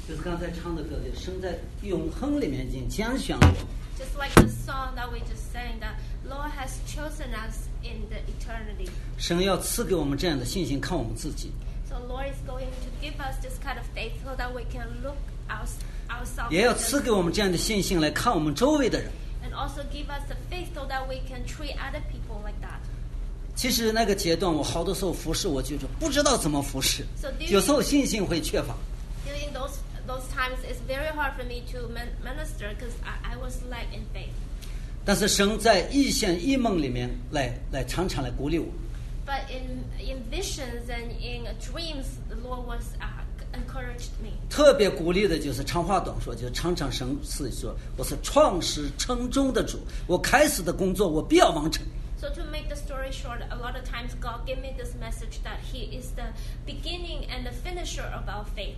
就是刚才唱的歌的，生在永恒里面已经拣选了我们。 Just like the song that we just sang, that Lord has chosen us in the eternity. 神要赐给我们这样的信心，看我们自己。 So Lord is going to give us this kind of faith so that we can look ourselves. 也要赐给我们这样的信心来看我们周围的人。 And also give us the faith so that we can treat other people like that. 其实那个阶段，我好多时候服侍，我就是不知道怎么服侍， 有时候信心会缺乏。 During those times, it's very hard for me to minister because I was lack in faith. 但是神在异象异梦里面来常常来鼓励我。 But in visions and in dreams, the Lord was encouraged me. 特别鼓励的就是长话短说，就是常常神是说，我是创始成终的主，我开始的工作我必要完成。 So to make the story short, a lot of times God gave me this message that He is the beginning and the finisher of our faith.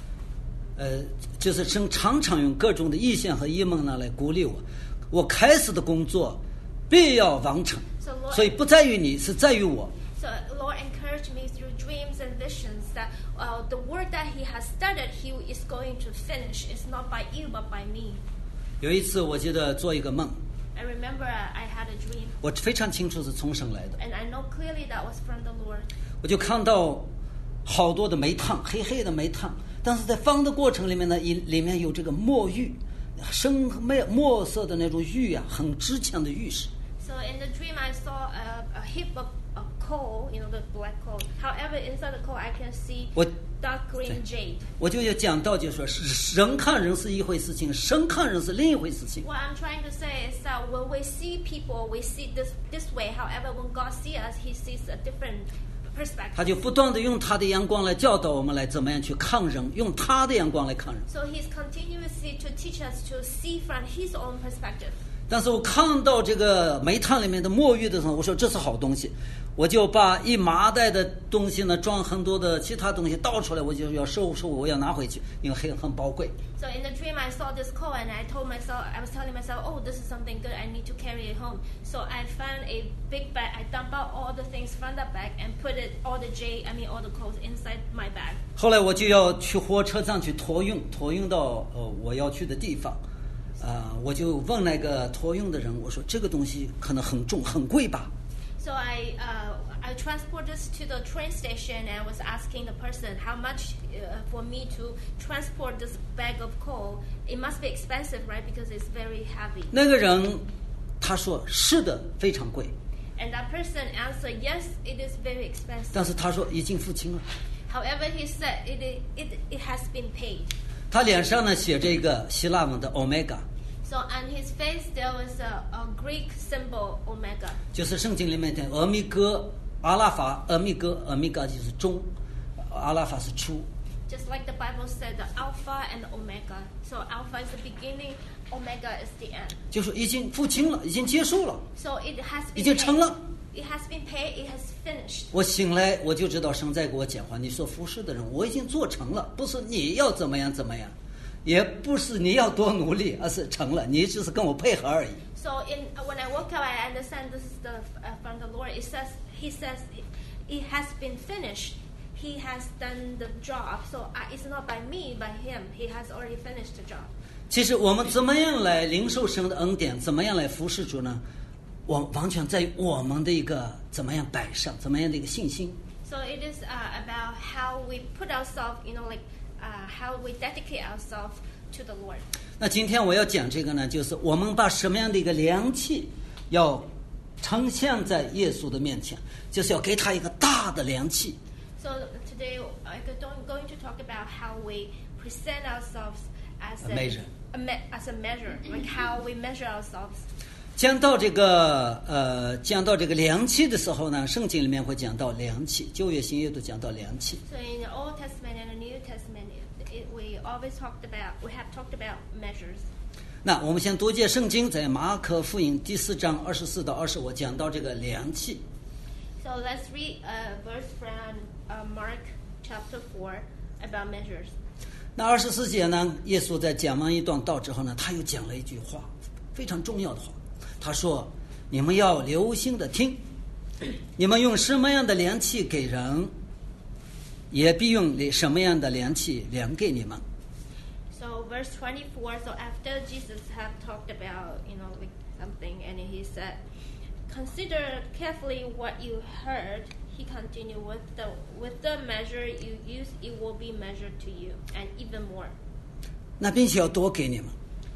就是神常常用各种的意象和异梦呢来鼓励我，我开始的工作必要完成。所以不在于你，是在于我。 So Lord encouraged me through dreams and visions that the work that He has started, He is going to finish. It's not by you, but by me. 有一次，我记得做一个梦。 I remember I had a dream. 我非常清楚是从神来的。 And I know clearly that was from the Lord. 我就看到好多的煤炭，黑黑的煤炭，但是在放的过程里面呢，里面有这个墨玉，深墨色的那种玉啊，很值钱的玉石。 So in the dream, I saw a heap of coal, the black coal. However, inside the coal, I can see dark green jade. 我就要讲到，就说人看人是一回事情，神看人是另一回事情。 What I'm trying to say is that when we see people, we see this way. However, when God sees us, He sees a different perspective. 他就不断的用他的眼光来教导我们来怎么样去看人，用他的眼光来看人。 So He's continuously to teach us to see from His own perspective. 但是我看到这个煤炭里面的墨玉的时候，我说这是好东西，我就把一麻袋的东西呢装很多的其他东西倒出来，我就要收，我要拿回去，因为很宝贵。 So in the dream, I saw this coal, and I was telling myself, oh, this is something good. I need to carry it home. So I found a big bag. I dumped out all the things from that bag and put all the coals inside my bag. 后来我就要去火车站去托运到我要去的地方。我就问那个托运的人，我说这个东西可能很重很贵吧。 So I transport this to the train station and was asking the person how much for me to transport this bag of coal. It must be expensive, right? Because it's very heavy. 那个人他说是的，非常贵。 And that person answered, yes, it is very expensive. 但是他说已经付清了。 However, he said it has been paid. 他脸上呢写着一个希腊文的 omega。 So on his face there was a Greek symbol omega. 就是圣经里面的俄米戈、阿拉法、俄米戈就是中，阿拉法是初。 Just like the Bible said, the Alpha and the Omega. So Alpha is the beginning, Omega is the end. 就是已经付清了，已经结束了， So it has 已 been 经成 paid. 了。 It has been paid. It has finished. 我醒来我就知道神在给我讲话。你说服侍的人，我已经做成了，不是你要怎么样，也不是你要多努力，而是成了，你只是跟我配合而已。 So when I woke up, I understand this is from the Lord. He says it has been finished. He has done the job. So it's not by me, by Him. He has already finished the job. 其实我们怎么样来领受神的恩典，怎么样来服侍主呢？完全在于我们的一个怎么样摆上，怎么样的一个信心。 So it is about how we put ourselves, how we dedicate ourselves to the Lord. 那今天我要讲这个呢，就是我们把什么样的一个良器要呈现在耶稣的面前，就是要给他一个大的良器。 So today I'm going to talk about how we present ourselves as A measure. As a measure, like how we measure ourselves. 讲到这个良器的时候呢，圣经里面会讲到良器，旧约新约都讲到良器。 So in the Old Testament and the New Testament, we have talked about measures. 那我们先读解圣经，在马可福音第4章24到25讲到这个良器。 So let's read a verse from Mark chapter 4 about measures. 那24节呢，耶稣在讲完一段道之后呢，他又讲了一句话，非常重要的话。他说：“你们要留心的听，你们用什么样的量器给人，也必用什么样的量器量给你们。” So verse 24, so after Jesus had talked about, like something, and he said, consider carefully what you heard. He continued, with the measure you use, it will be measured to you, and even more. 那并且要多给你们。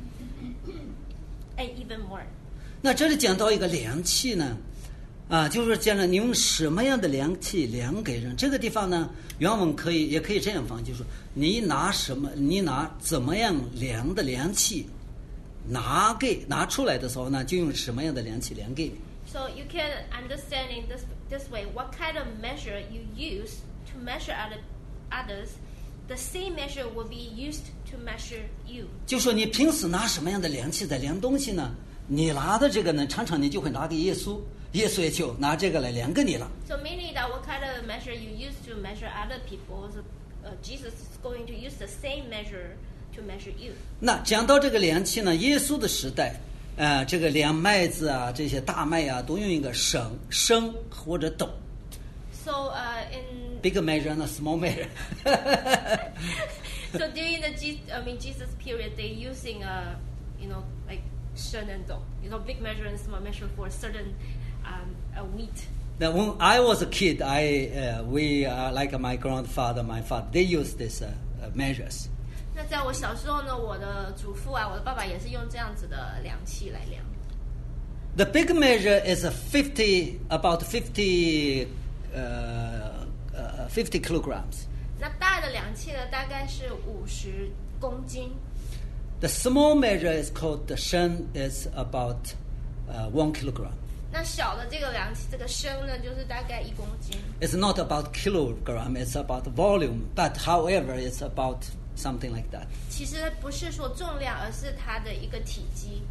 And even more. 那这里讲到一个量器呢，就是讲了你用什么样的量器量给人。这个地方呢，原文也可以这样放，就是说你拿怎么样量的量器拿出来的时候呢，就用什么样的量器量给你。 So you can understand in this way, what kind of measure you use to measure others, the same measure will be used to measure you. 就说你平时拿什么样的量器在量东西呢？你拿的这个呢，常常你就会拿给耶稣，耶稣也就拿这个来量给你了。 So meaning that what kind of measure you use to measure other people, Jesus is going to use the same measure to measure you. 那讲到这个量器呢，耶稣的时代，这个量麦子啊，这些大麦啊，都用一个升或者斗。 So in big measure and a small measure. So during the Jesus period, they using like 升 and 斗, big measure and small measure for certain wheat. Now, when I was a kid, we like my grandfather, my father, they use these measures. 那在我小时候呢，我的祖父啊，我的爸爸也是用这样子的量器来量。 The big measure is about 50 kilograms. 那大的量器呢，大概是50公斤。 The small measure is called the shen, is about 1 kilogram. 那小的这个量器，这个升呢，就是大概1公斤。 It's not about kilogram, it's about volume. But however, it's about something like that. 其实不是说重量，而是它的一个体积。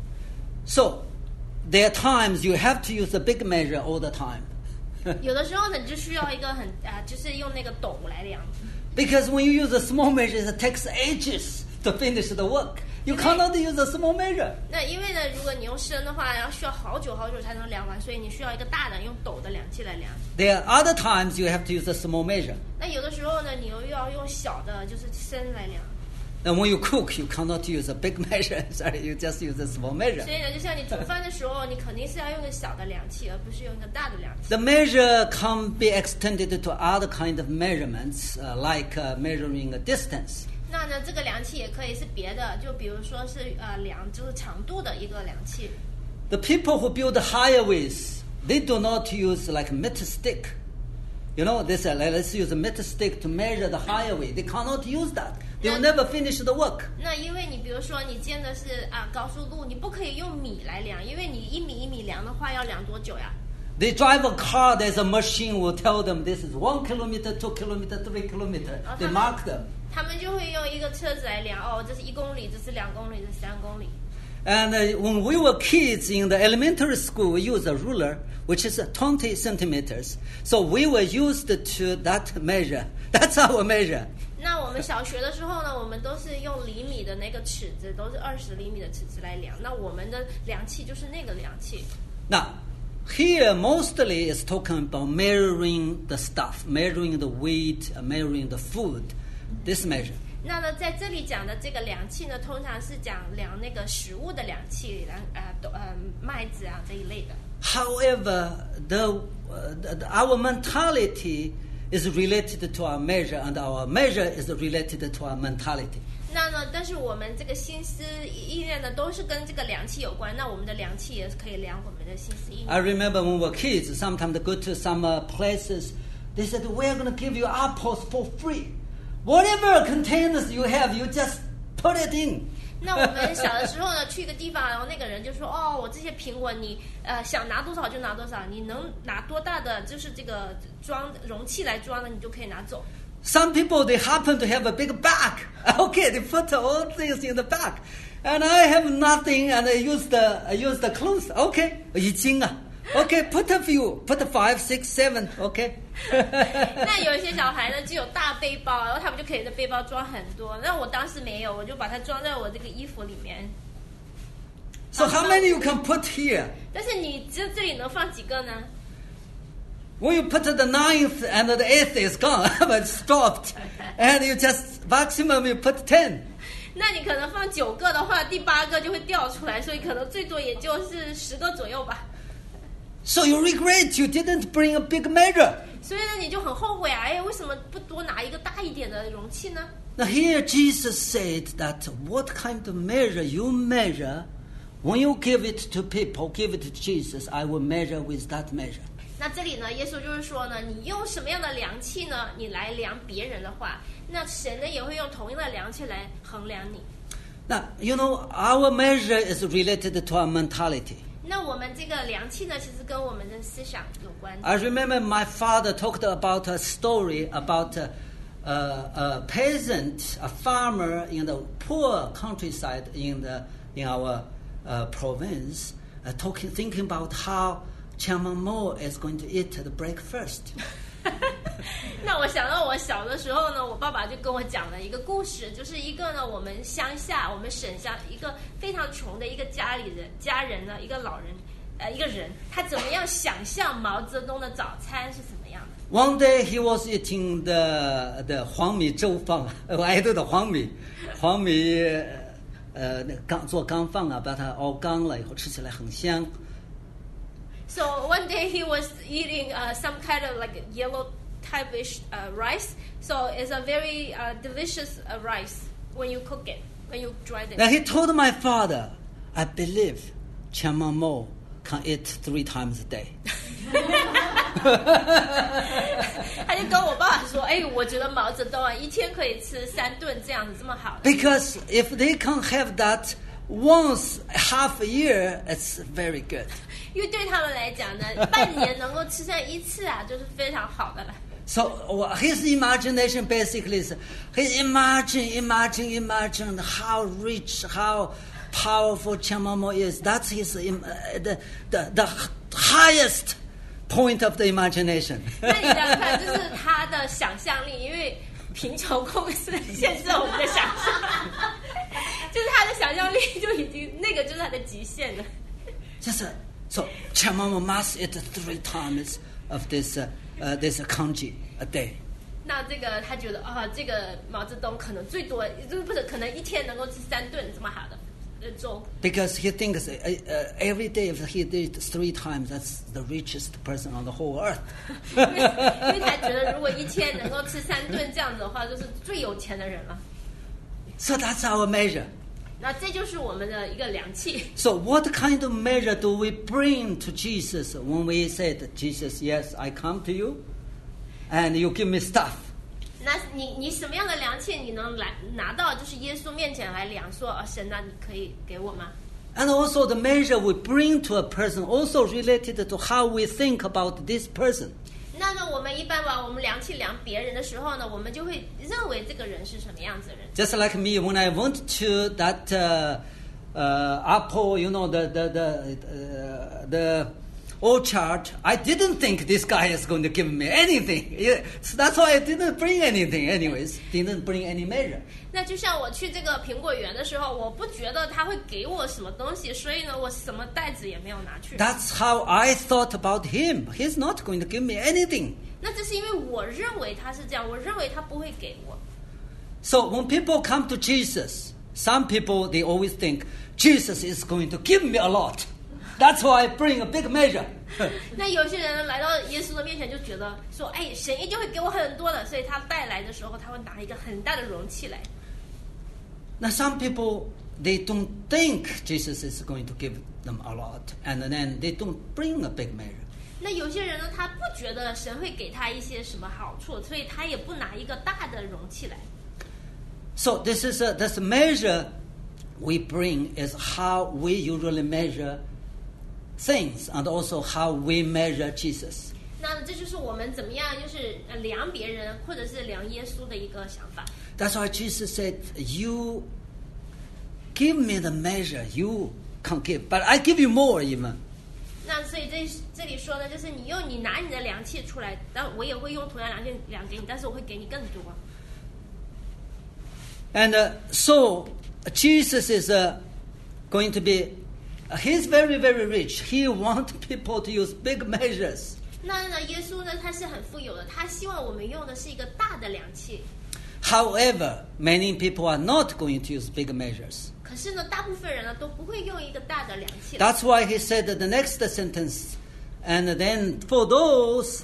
So, there are times you have to use the big measure all the time. 有的时候呢，你就需要一个就是用那个斗来量。 Because when you use a small measure, it takes ages to finish the work. You cannot use a small measure. 那因为呢，如果你用升的话，要需要好久才能量完，所以你需要一个大的用斗的量器来量。 There are other times you have to use a small measure. 那有的时候呢，你又要用小的，就是升来量。 And when you cook, you cannot use a big measure. Sorry, you just use a small measure. 所以呢，就像你煮饭的时候，你肯定是要用个小的量器，而不是用一个大的量器。 The measure can be extended to other kind of measurements, like measuring a distance. 那呢，这个量器也可以是别的，就比如说是量就是长度的一个量器。 The people who build highways, they do not use like a meter stick. You know, they say, let's use a meter stick to measure the highway. They cannot use that. They will never finish the work. 那因为你比如说你建的是高速路，你不可以用米来量，因为你1米1米量的话要量多久呀？ They drive a car, there's a machine will tell them this is 1 kilometer, 2 kilometer, 3 kilometer. They mark them. 他们就会用一个车子来量，这是1公里，这是2公里，这是3公里。 And when we were kids in the elementary school, we used a ruler, which is 20 centimeters. So we were used to that measure. That's our measure. 那我们小学的时候呢，我们都是用厘米的那个尺子，都是20厘米的尺子来量。那我们的量器就是那个量器。 Now, here mostly is talking about measuring the stuff, measuring the weight, measuring the food. This measure. 那呢，在这里讲的这个量器呢，通常是讲量那个食物的量器，麦子啊这一类的。 However, our mentality is related to our measure, and our measure is related to our mentality. 那呢，但是我们这个心思意念呢，都是跟这个量器有关。那我们的量器也是可以量我们的心思意念。 I remember when we were kids, sometimes they go to some places, they said, we're going to give you apples for free. Whatever containers you have, you just put it in. 那我们小的时候呢，去一个地方，然后那个人就说：“我这些苹果，你想拿多少就拿多少，你能拿多大的就是这个容器来装的，你就可以拿走。” Some people, they happen to have a big bag. Okay, they put all things in the bag. And I have nothing, and I use the clothes. Okay, 已经啊。Okay, put a few, put 5, 6, 7. Okay. 那有一些小孩呢，就有大背包，然后他们就可以在背包装很多。那我当时没有，我就把它装在我这个衣服里面。 So how many you can put here? 但是你这里能放几个呢？ When you put the 9th and the 8th is gone, but stopped, and you just maximum you put 10. 那你可能放9个的话，第8个就会掉出来，所以可能最多也就是10个左右吧。 So you regret you didn't bring a big measure. 所以呢，你就很后悔啊！哎，为什么不多拿一个大一点的容器呢？ Now here Jesus said that what kind of measure you measure, when you give it to people, give it to Jesus, I will measure with that measure. 那这里呢，耶稣就是说呢，你用什么样的量器呢？你来量别人的话，那神呢也会用同样的量器来衡量你。 Now, you know, our measure is related to our mentality. 那我们这个量器呢，其实跟我们的思想有关。 I remember my father talked about a story about a peasant, a farmer in the poor countryside in our province, thinking about how Chairman Mo is going to eat the breakfast. 那我想到我小的时候呢，我爸爸就跟我讲了一个故事，就是一个呢，我们乡下，我们省乡一个非常穷的一个家人呢，一个老人，一个人，他怎么样想象毛泽东的早餐是怎么样的 One day he was eating the 黄米粥饭，我爱的黄米做干饭啊，把它熬干了以后吃起来很香。 So one day he was eating some kind of like yellow type-ish rice. So it's a very delicious rice when you cook it, when you dry it. Now he told my father, I believe Chairman Mo can eat 3 times a day. 他就跟我爸爸说：“哎，我觉得毛泽东啊，一天可以吃3顿这样子，这么好的。 Because if they can have that once half a year, it's very good. 因为对他们来讲呢，半年能够吃上1次啊，就是非常好的了。 So his imagination basically is he imagine how rich, how powerful Chairman Mo is. That's his the highest point of the imagination. 那你想想看，这是他的想象力，因为贫穷控制限制我们的想象，就是他的想象力就已经那个就是他的极限了。 So Chairman Mo must eat 3 times of this congee a day. 那这个他觉得啊，这个毛泽东可能最多不是可能一天能够吃3顿这么好的粥。 Because he thinks every day if he did 3 times, that's the richest person on the whole earth. 因为他觉得如果一天能够吃3顿这样子的话，就是最有钱的人了。 So that's our measure. 那这就是我们的一个量器。 So what kind of measure do we bring to Jesus when we said, Jesus, yes, I come to you, and you give me stuff? 那你什么样的量器你能来拿到就是耶稣面前来量说神啊，你可以给我吗？ And also the measure we bring to a person also related to how we think about this person. 那呢，我们一般把我们量器量别人的时候呢，我们就会认为这个人是什么样子的人。 Just like me, when I went to that Apple, you know, the orchard, I didn't think this guy is going to give me anything. So that's why I didn't bring anything anyways, didn't bring any measure. 那就像我去这个苹果园的时候，我不觉得他会给我什么东西，所以呢，我什么袋子也没有拿去。 That's how I thought about him. He's not going to give me anything. 那这是因为我认为他是这样，我认为他不会给我。 So when people come to Jesus, some people, they always think, Jesus is going to give me a lot. That's why I bring a big measure. 那有些人来到耶稣的面前，就觉得说，哎，神一定会给我很多的，所以他带来的时候，他会拿一个很大的容器来。 Now some people, they don't think Jesus is going to give them a lot, and then they don't bring a big measure. 那有些人呢，他不觉得神会给他一些什么好处，所以他也不拿一个大的容器来。 So this measure we bring is how we usually measure things, and also how we measure Jesus. 那这就是我们怎么样，就是量别人或者是量耶稣的一个想法。 That's why Jesus said, you give me the measure you can give, but I give you more even. 那所以这里说呢，就是你拿你的量器出来，但我也会用同样量器量给你，但是我会给你更多。 And so Jesus is going to be, he's very, very rich. He wants people to use big measures. 那呢，耶稣呢，他是很富有的，他希望我们用的是一个大的量器。 However, many people are not going to use big measures. 可是呢，大部分人呢都不会用一个大的量器。 That's why he said the next sentence, and then for those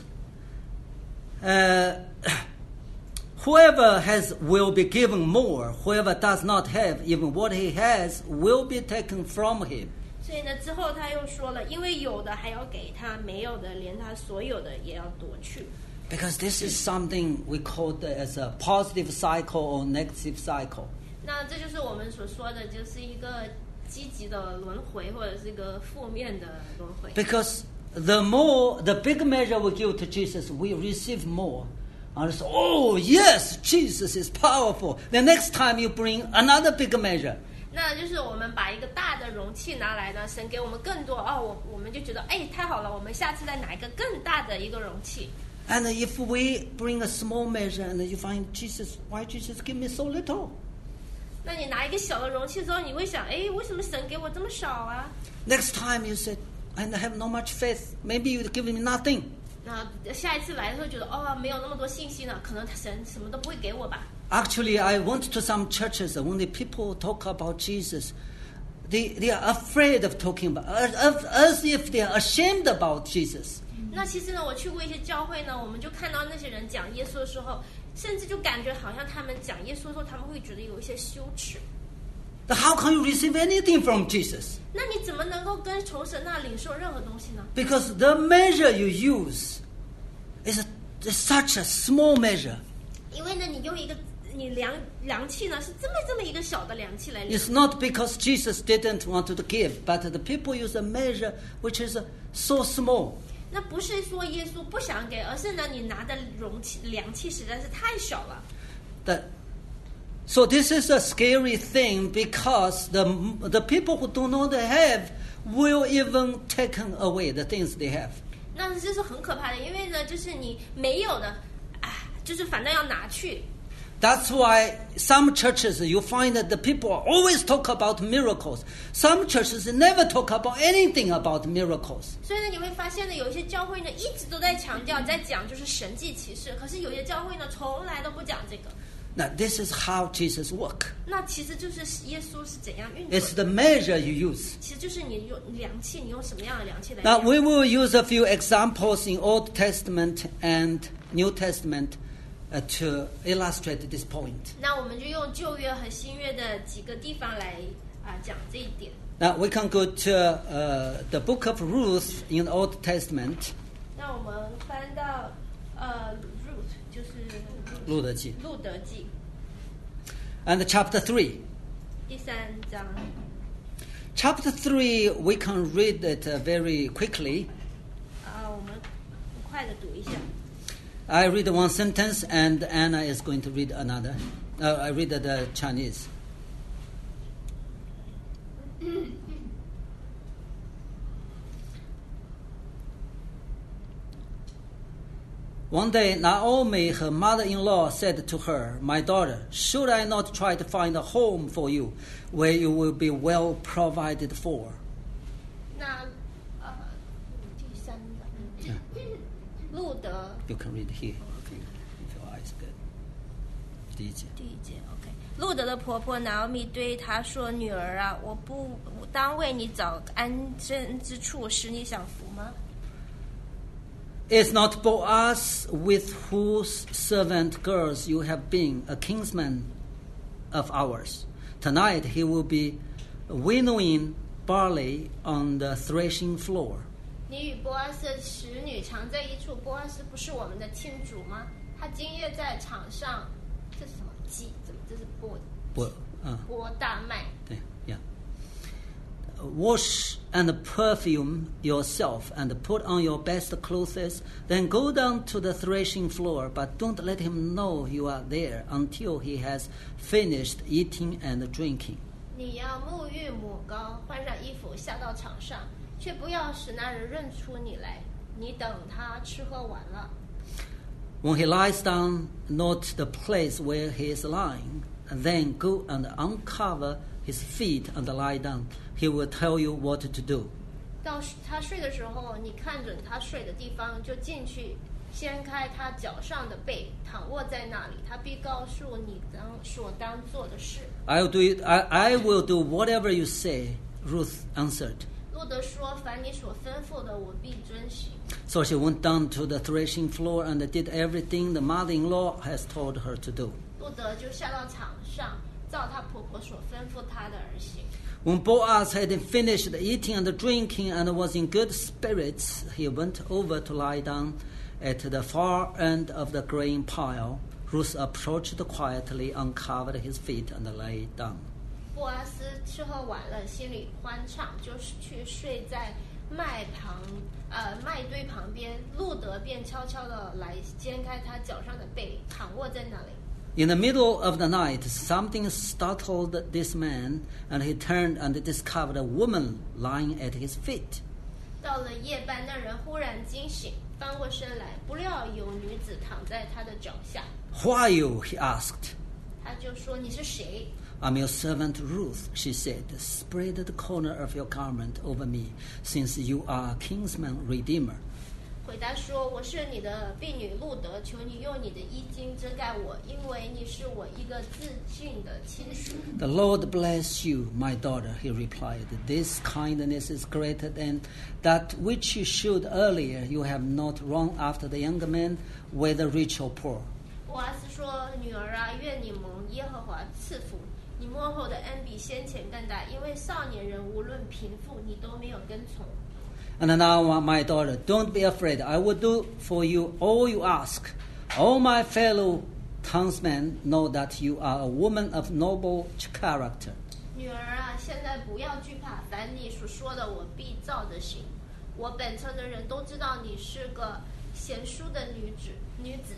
whoever has will be given more, whoever does not have, even what he has will be taken from him. 所以呢，之后他又说了，因为有的还要给他，没有的连他所有的也要夺去。 Because this is something we call as a positive cycle or negative cycle. 那这就是我们所说的，就是一个积极的轮回，或者是一个负面的轮回。 Because the big measure we give to Jesus, we receive more. And so, oh yes, Jesus is powerful. The next time you bring another big measure. 那就是我们把一个大的容器拿来呢，神给我们更多哦，我们就觉得哎太好了，我们下次再拿一个更大的一个容器。 And if we bring a small measure and you find Jesus, why Jesus give me so little? 那你拿一个小的容器之后，你会想，哎，为什么神给我这么少啊？ Next time you said, I have no much faith. Maybe you give me nothing. 那下一次来的时候觉得，哦，没有那么多信心了，可能神什么都不会给我吧。 Actually, I went to some churches when the people talk about Jesus, they are afraid of talking about, as if they are ashamed about Jesus. 那其实呢，我去过一些教会呢，我们就看到那些人讲耶稣的时候，甚至就感觉好像他们讲耶稣的时候，他们会觉得有一些羞耻。 How can you receive anything from Jesus? 那你怎么能够从神那领受任何东西呢？ Because the measure you use is such a small measure. 因为呢，你用一个你量器呢是这么一个小的量器来量。 It's not because Jesus didn't want to give, but the people use a measure which is so small. 那不是说耶稣不想给，而是呢，你拿的量器实在是太小了。 So this is a scary thing because the people who do not have will even take away the things they have. 那这是很可怕的，因为呢，就是你没有呢，就是反正要拿去。 That's why some churches you find that the people always talk about miracles. Some churches never talk about anything about miracles. 所以呢，你会发现呢，有一些教会呢一直都在强调，在讲就是神迹奇事，可是有些教会呢从来都不讲这个。 Now this is how Jesus works. 那其实就是耶稣是怎样运作的。 It's the measure you use. 其实就是你用量器，你用什么样的量器来 Now 量。 we will use a few examples in Old Testament and New Testament to illustrate this point. 那我们就用旧约和新约的几个地方来讲这一点。 Now we can go to the book of Ruth in the Old Testament. 那我们翻到Ruth 就是路德记路德记 and chapter 3. 第3章。 Chapter 3 we can read it very quickly. 我们很快的读一下。 I read one sentence and Anna is going to read another. I read the Chinese. One day, Naomi, her mother-in-law, said to her, "My daughter, should I not try to find a home for you where you will be well provided for?" 那第3章，路德 You can read here. Okay. If your eyes good. 第一节。 第1节 ，OK。路德的婆婆拿俄米对她说：“女儿啊，我当为你找安身之处，使你享福吗？” Is not Boaz, with whose servant girls you have been, a kinsman of ours? Tonight he will be winnowing barley on the threshing floor. 你与波阿斯的使女常在一处，波阿斯不是我们的亲主吗？他今夜在场上，这是什么鸡？这是播大麦。 Yeah. Wash and perfume yourself and put on your best clothes, then go down to the threshing floor, but don't let him know you are there until he has finished eating and drinking. 你要沐浴抹膏，换上衣服，下到场上，却不要使那人认出你来。你等他吃喝完了。 When he lies down, note the place where he is lying, and then go and uncover his feet and lie down. He will tell you what to do. 到他睡的时候，你看准他睡的地方，就进去掀开他脚上的被，躺卧在那里，他必告诉你所当做的事。 I will do whatever you say, Ruth answered. 路德说：“凡你所吩咐的，我必遵行。” So she went down to the threshing floor and did everything the mother-in-law has told her to do. 路德就下到场上，照她婆婆所吩咐她的而行。 When Boaz had finished eating and drinking and was in good spirits, he went over to lie down at the far end of the grain pile. Ruth approached quietly, uncovered his feet, and lay down. 波阿斯吃喝晚乐，心里欢畅，就是去睡在麦堆旁边。路德便悄悄地来掀开他脚上的被，躺卧在那里。 In the middle of the night, something startled this man, and he turned and discovered a woman lying at his feet. 到了夜半，那人忽然惊醒，翻过身来，不料有女子躺在他的脚下。 Who are you? He asked. 他就说：“你是谁？” I'm your servant Ruth, she said. Spread the corner of your garment over me, since you are a kinsman redeemer. 回答说：“我是你的婢女路德，求你用你的衣襟遮盖我，因为你是我一个自尽的亲属。” The Lord bless you, my daughter, he replied. This kindness is greater than that which you showed earlier. You have not run after the young man, whether rich or poor. 波阿斯说：“女儿啊，愿你蒙耶和华赐福。你幕后的恩比先前更大，因为少年人无论贫富，你都没有跟从。” And now, my daughter, don't be afraid. I will do for you all you ask. All my fellow townsmen know that you are a woman of noble character. 女儿啊，现在不要惧怕，凡你所说的，我必照着行。我本村的人都知道你是个贤淑的女子。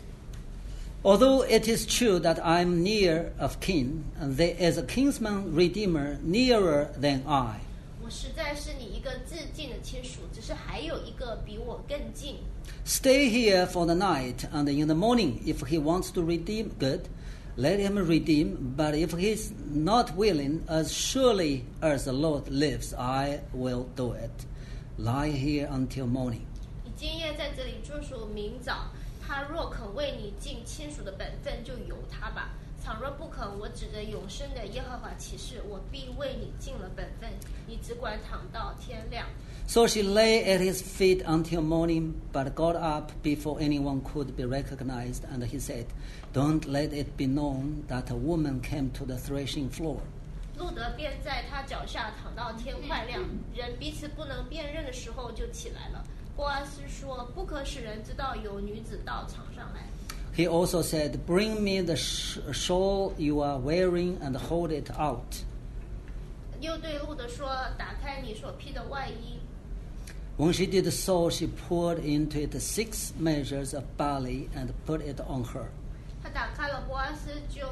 Although it is true that I am near of kin, there is a kinsman redeemer nearer than I. 我实在是你一个至近的亲属，只是还有一个比我更近。 Stay here for the night, and in the morning, if he wants to redeem, good, let him redeem. But if he is not willing, as surely as the Lord lives, I will do it. Lie here until morning. 你今夜在这里住宿，明早他若肯为你尽亲属的本分，就由他吧。倘若不肯，我指着永生的耶和华起誓，我必为你尽了本分。你只管躺到天亮。 So she lay at his feet until morning, but got up before anyone could be recognized, and he said, "Don't let it be known that a woman came to the threshing floor." 路德便在他脚下躺到天快亮，人彼此不能辨认的时候，就起来了。波阿斯说：“不可使人知道有女子到场上来。” He also said, "Bring me the shawl you are wearing and hold it out." 又对路德说：“打开你所披的外衣。” When she did so, she poured into it 6 measures of barley and put it on her. 他打开了，波阿斯就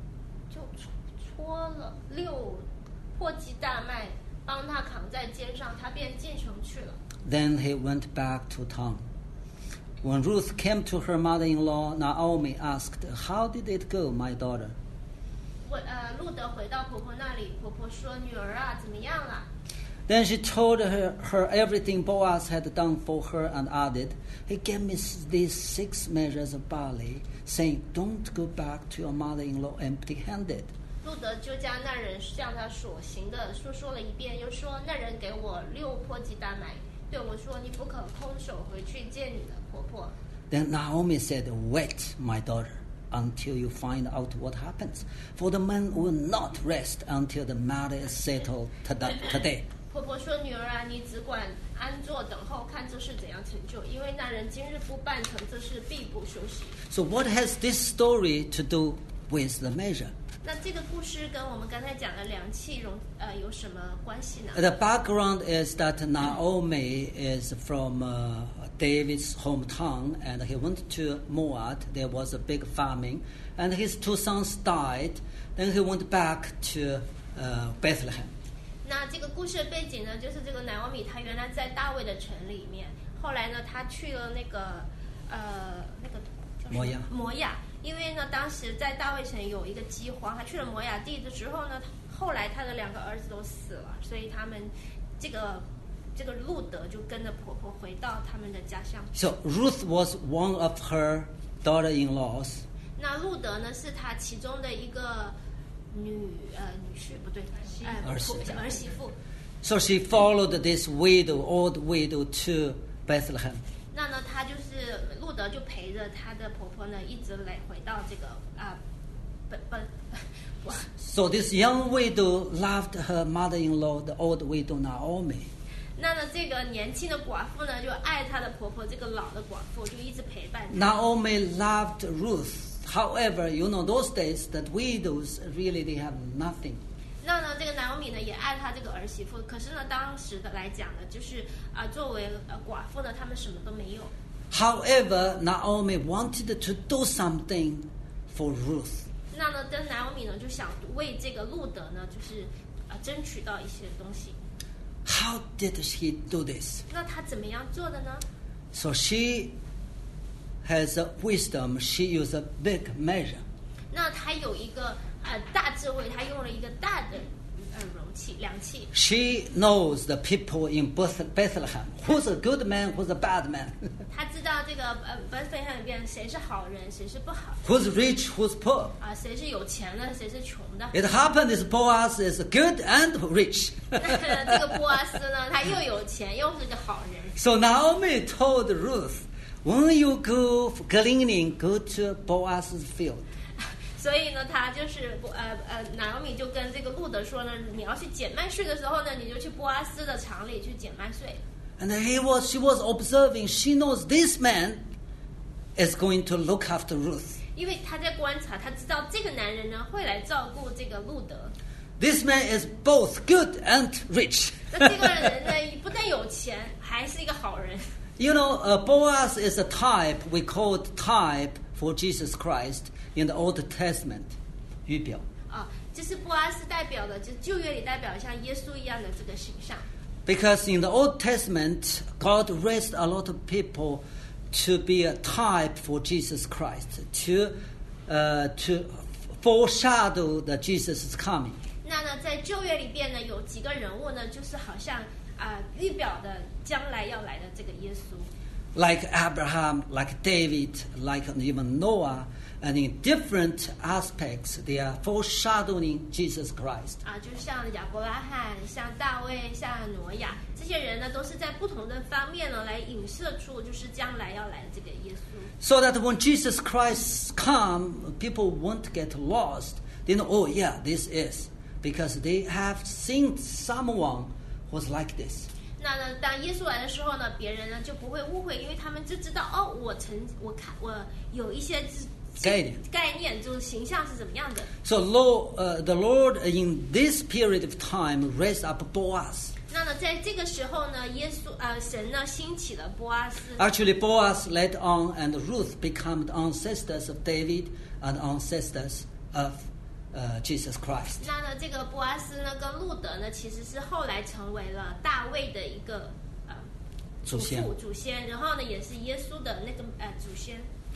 搓了6簸箕大麦，帮他扛在肩上，他便进城去了。 Then he went back to town. When Ruth came to her mother-in-law, Naomi asked, "How did it go, my daughter?" 路德回到婆婆那里，婆婆说：“女儿啊，怎么样了？” Then she told her everything Boaz had done for her and added, "He gave me these 6 measures of barley, saying, 'Don't go back to your mother-in-law empty-handed.'" 路德就将那人向他所行的说了一遍，又说：“那人给我6簸箕大麦，对我说：你不可空手回去见你的婆婆。” Then Naomi said, "Wait, my daughter, until you find out what happens, for the man will not rest until the matter is settled today." 婆婆说：“女儿啊，你只管安坐等候，看这事怎样成就，因为那人今日不办成这事，必不休息。” So what has this story to do with the measure? 那这个故事跟我们刚才讲的量器有什么关系呢？ The background is that Naomi is from David's hometown, and he went to Moab. There was a big famine, and his 2 sons died. Then he went back to Bethlehem. 那这个故事的背景呢，就是这个乃俄米她原来在大卫的城里面，后来呢，她去了那个摩亚，因为呢，当时在大卫城有一个饥荒，他去了摩亚地的时候呢，后来他的2个儿子都死了，所以他们这个这个路德就跟着婆婆回到他们的家乡。 So Ruth was one of her daughter-in-laws. 那路德呢是她其中的一个女婿不对，儿媳妇。 So she followed this widow, old widow, to Bethlehem. 那呢，她就是路德就陪着她的婆婆呢，一直来回到这个 So this young widow loved her mother-in-law, the old widow Naomi. 那呢，这个年轻的寡妇呢，就爱她的婆婆，这个老的寡妇就一直陪伴她。 Naomi loved Ruth. However, those days that widows really they have nothing. 那呢，这个拿俄米呢也爱她这个儿媳妇，可是呢，当时的来讲呢，就是作为寡妇呢，她们什么都没有。 However, Naomi wanted to do something for Ruth. 那呢，跟拿俄米呢就想为这个路德呢，就是争取到一些东西。 How did she do this? 那她怎么样做的呢？ So she has a wisdom. She used a big measure. 那她有一个大智慧，她用了一个大的量器。 She knows the people in Bethlehem. Who's a good man? Who's a bad man? 她知道这个伯特利里边谁是好人，谁是不好。 Who's rich? Who's poor? 谁是有钱的，谁是穷的。 It happened is Boaz is good and rich. 那这个波阿斯呢，他又有钱，又是个好人。 So Naomi told Ruth, when you go gleaning, go to Boaz's field. 所以呢，他就是拿俄米就跟这个路德说呢，你要去捡麦穗的时候呢，你就去波阿斯的场里去捡麦穗。 And she was observing. She knows this man is going to look after Ruth. 因为他在观察，他知道这个男人呢会来照顾这个路德。 This man is both good and rich. 那这个人呢，不但有钱，还是一个好人。 Boaz is a type. We call it type for Jesus Christ in the Old Testament. 预表。 就是波阿斯代表的，就是旧约里代表像耶稣一样的这个形象。 Because in the Old Testament, God raised a lot of people to be a type for Jesus Christ, to foreshadow that Jesus is coming. 那呢，在旧约里边呢，有几个人物呢，就是好像预表的将来要来的这个耶稣。 Like Abraham, like David, like even Noah, and in different aspects, they are foreshadowing Jesus Christ. 就像亚伯拉罕、像大卫、像挪亚这些人呢，都是在不同的方面呢，来影射出就是将来要来的这个耶稣。 So that when Jesus Christ come, people won't get lost. They know, oh yeah, this is. Because they have seen someone who's like this. 那呢，当耶稣来的时候呢，别人呢就不会误会，因为他们就知道我有一些概念，就是形象是怎么样的。 So the Lord in this period of time raised up Boaz. 那呢，在这个时候呢，神呢兴起了波阿斯。 Actually, Boaz later on and Ruth become the ancestors of David and ancestors of Jesus Christ. 那呢，这个波阿斯呢跟路德呢，其实是后来成为了大卫的一个祖先，然后呢也是耶稣的那个祖先。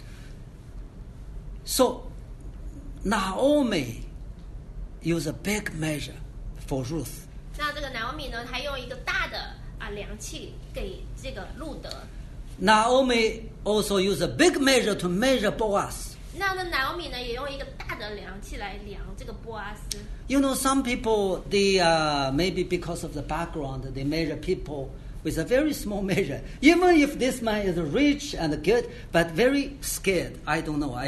So Naomi used a big measure for Ruth. 那这个拿俄米呢，他用一个大的量器给这个路德。 Naomi also used a big measure to measure Boaz. 那拿俄米呢，也用一个大的量器来量这个波阿斯。 Some people, they maybe because of the background, they measure people with a very small measure. Even if this man is rich and good, but very scared. I don't know.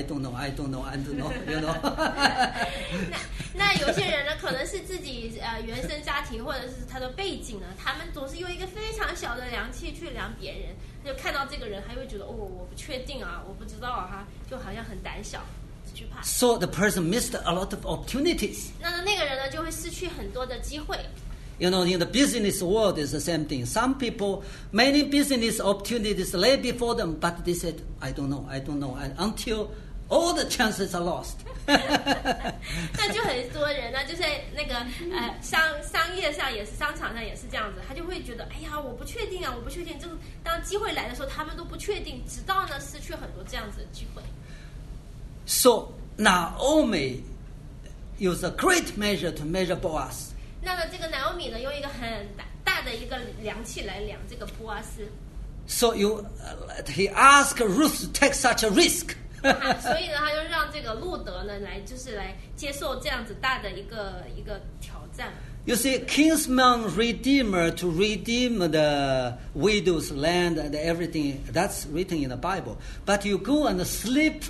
那有些人呢，可能是自己原生家庭或者是他的背景呢，他们总是用一个非常小的量器去量别人，就看到这个人，他会觉得我不确定我不知道就好像很胆小。 So the person missed a lot of opportunities. 那个人呢，就会失去很多的机会。 In the business world, it's the same thing. Some people, many business opportunities lay before them, but they said, I don't know, and until all the chances are lost. 那就很多人呢，就在那个商业上也是，商场上也是这样子，他就会觉得，哎呀，我不确定，就是当机会来的时候，他们都不确定，直到呢失去很多这样子的机会。 So Naomi used a great measure to measure Boaz. 那呢，这个拿俄米呢，用一个很大的一个量器来量这个波阿斯。 So he asked Ruth to take such a risk. 所以呢，他就让这个路德呢来接受这样子大的一个挑战。 You see, kinsman redeemer to redeem the widow's land and everything, that's written in the Bible. But you go and sleep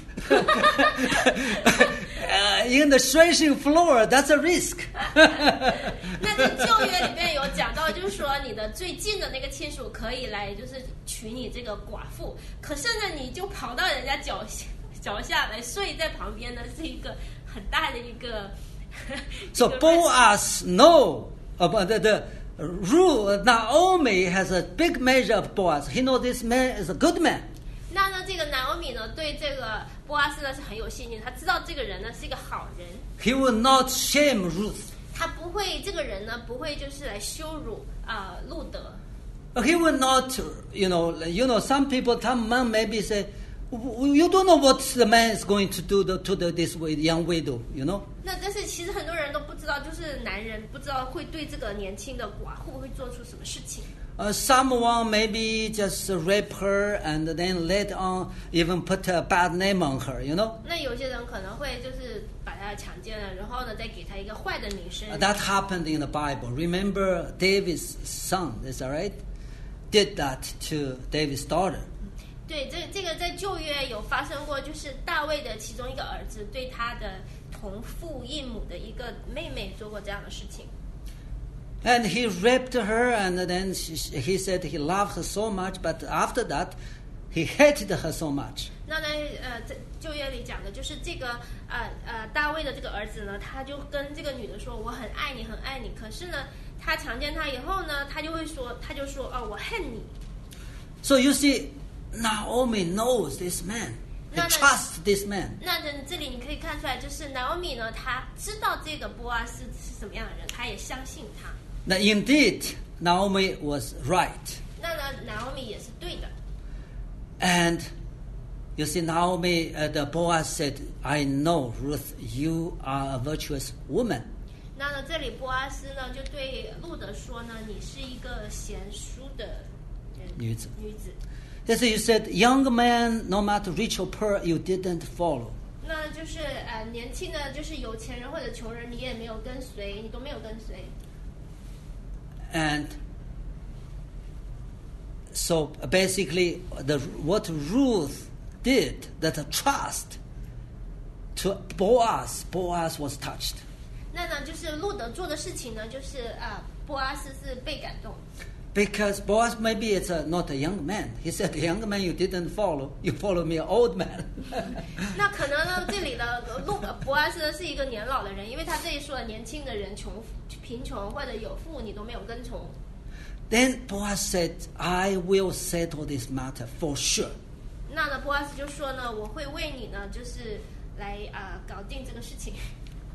in the threshing floor, that's a risk. 那这旧约里面有讲到，就是说你的最近的那个亲属可以来就是娶你这个寡妇，可是呢你就跑到人家脚下来睡在旁边呢，是一个很大的一个。 So Boaz know about the rule. Naomi has a big measure of Boaz. He knows this man is a good man. 那呢，这个拿俄米呢，对这个波阿斯呢是很有信心，他知道这个人呢是一个好人。 He will not shame Ruth. 他不会，这个人呢不会就是来羞辱路德。 He will not, some people, some men maybe say, you don't know what the man is going to do to this young widow, you know. 那但是其实很多人都不知道，就是男人不知道会对这个年轻的寡妇会做出什么事情。 Someone maybe just rape her and then later on even put a bad name on her, you know. 那有些人可能会就是把她强奸了，然后呢再给她一个坏的名声。 That happened in the Bible. Remember David's son, is that right? Did that to David's daughter. 对，这个在旧约有发生过，就是大卫的其中一个儿子对他的同父异母的一个妹妹做过这样的事情。 And he raped her, and then he said he loved her so much, but after that, he hated her so much. 那呢，在旧约里讲的就是这个大卫的这个儿子呢，他就跟这个女的说：“我很爱你，很爱你。”可是呢，他强奸她以后呢，他就说：“我恨你。” So you see, Naomi knows this man. He trusts this man. 那这里你可以看出来，就是拿俄米呢，他知道这个波阿斯是什么样的人，他也相信他。 Now, indeed, Naomi was right. 那呢，拿俄米也是对的。 And you see, Naomi, the Boaz said, "I know, Ruth, you are a virtuous woman." 那呢，这里波阿斯呢就对路德说呢，你是一个贤淑的女子。 Yes, you said, young man, no matter rich or poor, you didn't follow. 那就是年轻的，就是有钱人或者穷人，你也没有跟随，你都没有跟随。 And so basically, what Ruth did, that trust to Boaz was touched. 那呢，就是路德做的事情呢，就是波阿斯是被感动。 Because Boaz maybe it's not a young man. He said, young man, you didn't follow. You follow me, an old man. 那可能呢，这里的波阿斯呢是一个年老的人，因为他这里说年轻的人贫穷或者有富，你都没有跟从。 Then Boaz said, I will settle this matter for sure. 那呢，波阿斯就说呢，我会为你呢，就是来搞定这个事情。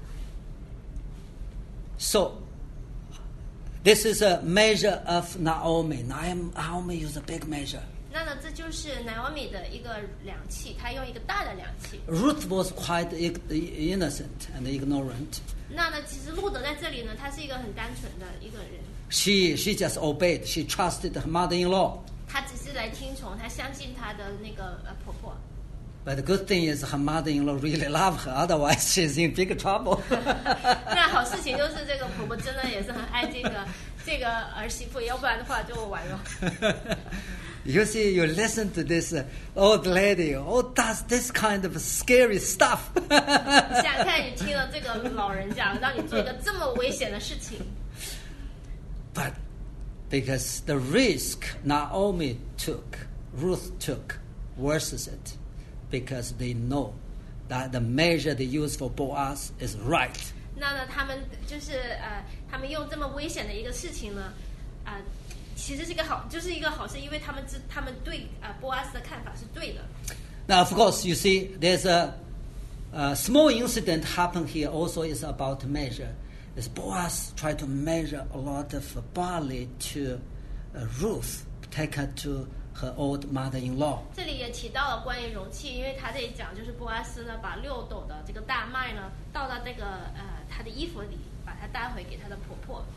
So, this is a measure of Naomi. Naomi is a big measure. 那呢，这就是拿俄米的一个量器，他用一个大的量器。 Ruth was quite innocent and ignorant. 那呢，其实路德在这里呢，他是一个很单纯的一个人。 She just obeyed. She trusted her mother-in-law. 她只是来听从，她相信她的那个婆婆。 But the good thing is her mother-in-law really loved her. Otherwise, she's in big trouble. 那好事情就是这个婆婆真的也是很爱这个儿媳妇，要不然的话就完了。 You see, you listen to this old lady, does this kind of scary stuff. 你想看你听了这个老人讲，让你做一个这么危险的事情。 But because the risk Naomi took, Ruth took, versus it. Because they know that the measure they use for Boaz is right. 那呢，他们就是他们用这么危险的一个事情呢，其实是一个好事，因为他们对波阿斯的看法是对的。 Now, of course, you see, there's a small incident happened here. Also, is about measure. Is Boaz tried to measure a lot of barley to Ruth, take her to her old mother-in-law. 这里也提到了关于容器，因为他这里讲就是波阿斯呢把6斗的这个大麦呢倒到这个他的衣服里，把它带回给他的婆婆。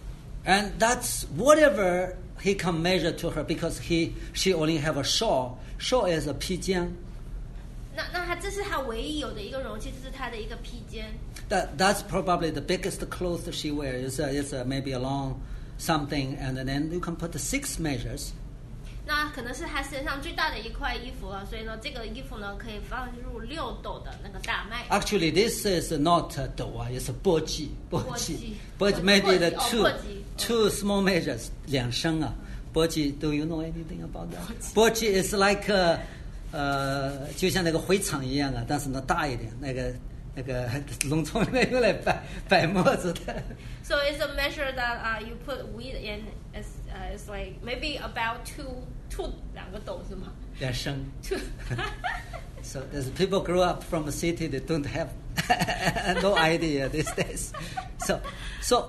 And that's whatever he can measure to her because she only have a shawl. Shawl is a 披肩。 那他这是他唯一有的一个容器，这是他的一个披肩。 That's probably the biggest clothes she wears. It's maybe a long something, and then you can put 6 measures. 那可能是他身上最大的一块衣服了，所以呢，这个衣服呢可以放入6斗的那个大麦。 Actually, this is not a 斗啊 it's a 簸箕 maybe the two small measures 2升啊。簸箕 do you know anything about that? 簸箕 is like 就像那个灰厂一样啊，但是呢大一点，那个农村里面用来摆磨子的。 So it's a measure that you put wheat in. It's like maybe about two 2个斗是吗 ？2升。So as people grow up from a city, they don't have no idea these days. So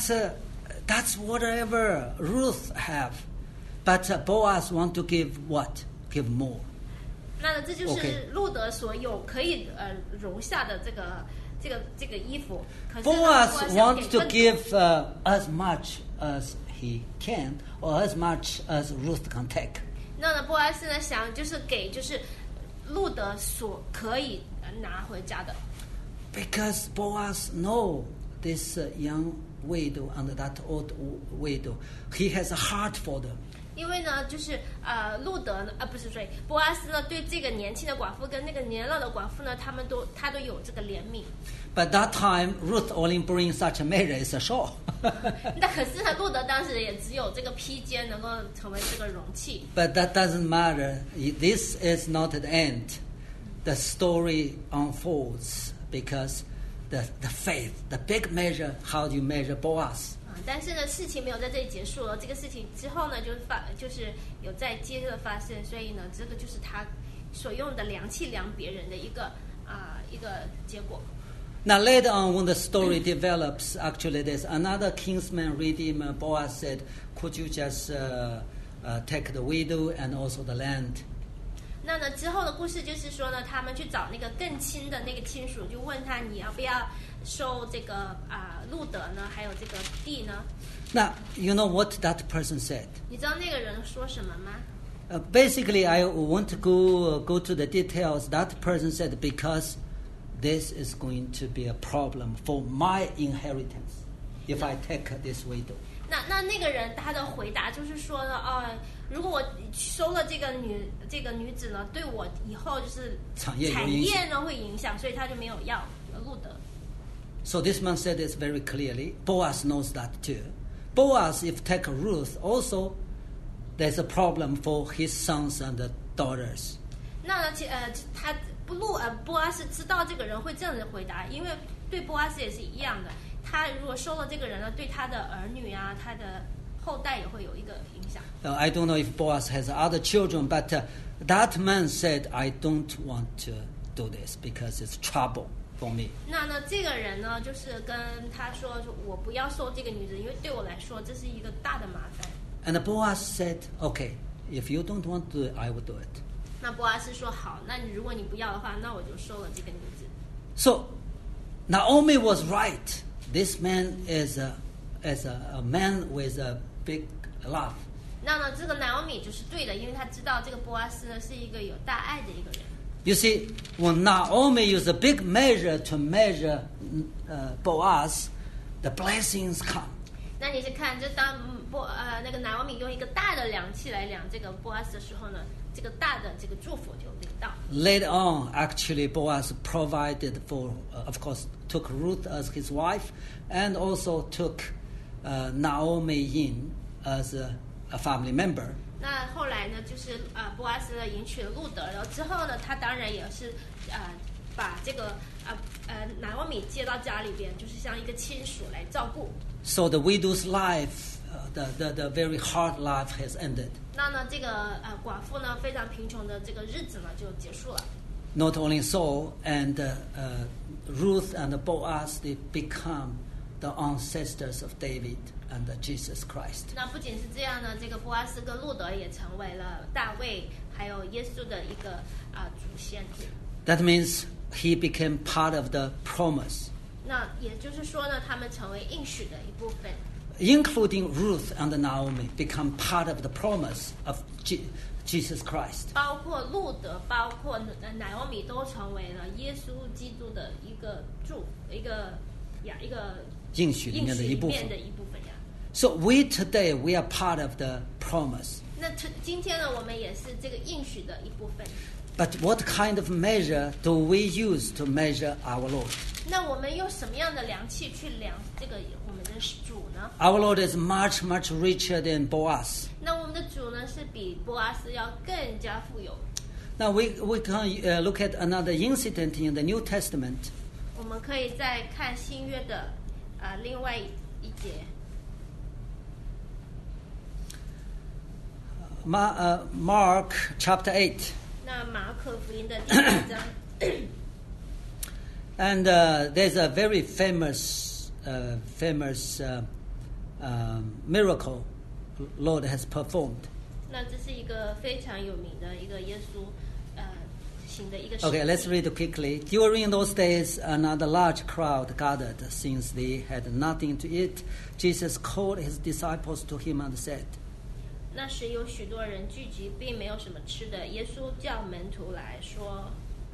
that's whatever Ruth have, but Boaz want to give what? Give more. 那这就是路德所有可以容下的这个衣服。可是 Boaz wants to give as much as he can, or as much as Ruth can take. 那波阿斯呢想就是给就是路德所可以拿回家的。 Because Boaz know this young widow and that old widow, he has a heart for them. 因为呢，就是路德呢，不是对，波阿斯呢，对这个年轻的寡妇跟那个年老的寡妇呢，他都有这个怜悯。 But that time, Ruth only brings such a measure as a shawl. 那可是呢，路德当时也只有这个披肩能够成为这个容器。 But that doesn't matter. This is not the end. The story unfolds because the faith, the big measure, how do you measure Boaz? 但是呢，事情没有在这里结束了。这个事情之后呢，就是有在接着发生，所以呢，这个就是他所用的量器量别人的一个结果。 Now later on, when the story develops, actually there's another kinsman redeemer. Boaz said, "Could you just take the widow and also the land?" 那呢之后的故事就是说呢，他们去找那个更亲的那个亲属，就问他你要不要收这个路德呢，还有这个地呢？ Now you know what that person said. 你知道那个人说什么吗 ？Basically, I won't go to the details. That person said because this is going to be a problem for my inheritance if I take this widow. 那个人他的回答就是说呢，如果我收了这个女子呢，对我以后就是产业呢会影响，所以他就没有要路德。 So this man said this very clearly. Boaz knows that too. Boaz, if take Ruth, also there's a problem for his sons and daughters. 那呢，他波阿斯知道这个人会这样的回答，因为对波阿斯也是一样的。他如果收了这个人呢，对他的儿女啊，他的后代也会有一个影响。 I don't know if Boaz has other children, but that man said, "I don't want to do this because it's trouble for me." 那呢，这个人呢，就是跟他说，我不要收这个女子，因为对我来说这是一个大的麻烦。 And Boaz said, "Okay, if you don't want to do it, I will do it." 那波阿斯说好，那如果你不要的话，那我就收了这个女子。 So Naomi was right. This man is a man with a big love. 那呢，这个拿俄米就是对的，因为他知道这个波阿斯呢是一个有大爱的一个人。 You see, when Naomi used a big measure to measure Boaz, the blessings come. 那你是看，就当那个拿俄米用一个大的量器来量这个波阿斯的时候呢，这个大的这个祝福就领到。 Later on, actually, Boaz provided for, of course, took Ruth as his wife, and also took Naomi in as a family member. 那后来呢，就是波阿斯呢迎娶了路德，然后之后呢，他当然也是把这个拿俄米接到家里边，就是像一个亲属来照顾。 So the widow's life, the very hard life has ended. 那呢，这个寡妇呢非常贫穷的这个日子呢就结束了。 Not only so, and Ruth and Boaz, they become the ancestors of David and Jesus Christ. 那不仅是这样呢，这个波阿斯跟路德也成为了大卫还有耶稣的一个祖先。 That means he became part of the promise. 那也就是说呢，他们成为应许的一部分。 including Ruth and Naomi, become part of the promise of Jesus Christ. 包括路德，包括乃欧米都成为了耶稣基督的一个应许里面的一部分。 应许里面的一部分呀。 So we today, we are part of the promise. 那今天呢，我们也是这个应许的一部分。 But what kind of measure do we use to measure our Lord? 那我们用什么样的量器去量这个我们的主呢？ Our Lord is much, much richer than Boaz. 那我们的主呢，是比波阿斯要更加富有。 Now we can look at another incident in the New Testament. 我们可以再看新约的另外一节。 Mark chapter 8. 那马可福音的第8章。 And there's a very famous miracle Lord has performed. 那这是一个非常有名的一个耶稣行的一个神迹。 Okay, let's read quickly. During those days, another large crowd gathered. Since they had nothing to eat, Jesus called his disciples to him and said, 那时有许多人聚集，并没有什么吃的。耶稣叫门徒来说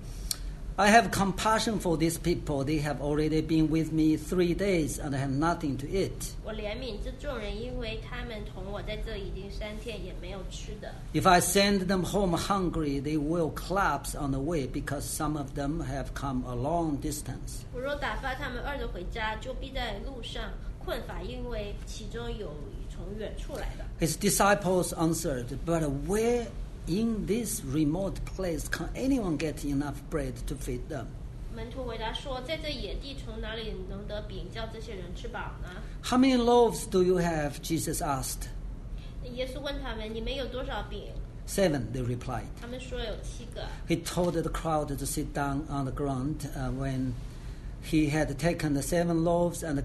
I have compassion for these people. They have already been with me 3 days and have nothing to eat. 我怜悯这众人，因为他们同我在这已经3天，也没有吃的。 If I send them home hungry, they will collapse on the way because some of them have come a long distance. 我若打发他们饿着回家，就必在路上困乏，因为其中有从远处来的。 His disciples answered, But where in this remote place can anyone get enough bread to feed them? 门徒回答说：“在这野地，从哪里能得饼叫这些人吃饱呢？” How many loaves do you have? Jesus asked. 耶稣问他们：“你们有多少饼？” 7, they replied. 他们说有7个。 He told the crowd to sit down on the ground. When he had taken the 7 loaves and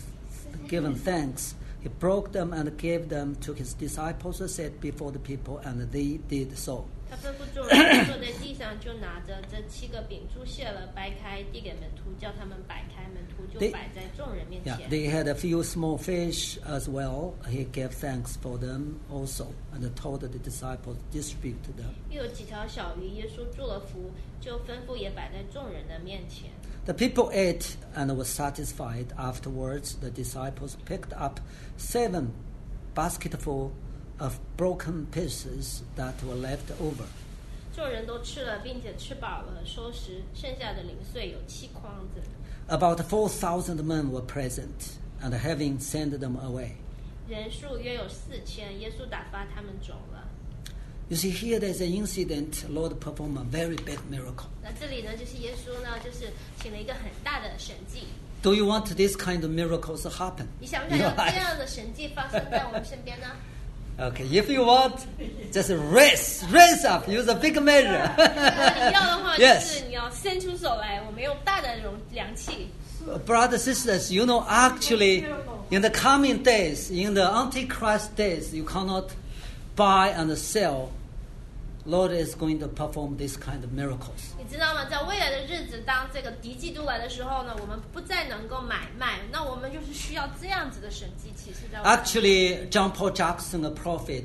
given thanks, he broke them and gave them to his disciples, set before the people, and they did so. 他吩咐众人坐在地上，就拿着这7个饼祝谢了，掰开递给门徒，叫他们摆开，门徒就摆在众人面前。 They had a few small fish as well. He gave thanks for them also, and told the disciples distribute to them. 又有几条小鱼，耶稣祝了福，就吩咐也摆在众人的面前。 The people ate and were satisfied. Afterwards, the disciples picked up 7 basketfuls of broken pieces that were left over. 众人都吃了，并且吃饱了，收拾剩下的零碎有7筐子。 About 4,000 men were present, and having sent them away. 人数约有4000，耶稣打发他们走了。 You see, here there's an incident. Lord performed a very big miracle. 那这里呢，就是耶稣呢，就是请了一个很大的神迹。 Do you want this kind of miracles to happen? 你想不想要这样的神迹发生在我们身边呢？ Okay, if you want, just raise up, use a big measure. 你要的话，就 Yes. 是你要伸出手来，我们用大的量器。 Brothers and sisters, you know, actually, in the coming days, in the Antichrist days, you cannot buy and sell. Lord is going to perform this kind of miracles. 你知道吗？在未来的日子，当这个敌基督来的时候呢，我们不再能够买卖，那我们就是需要这样子的神迹启示在我们。 Actually, John Paul Jackson, a prophet,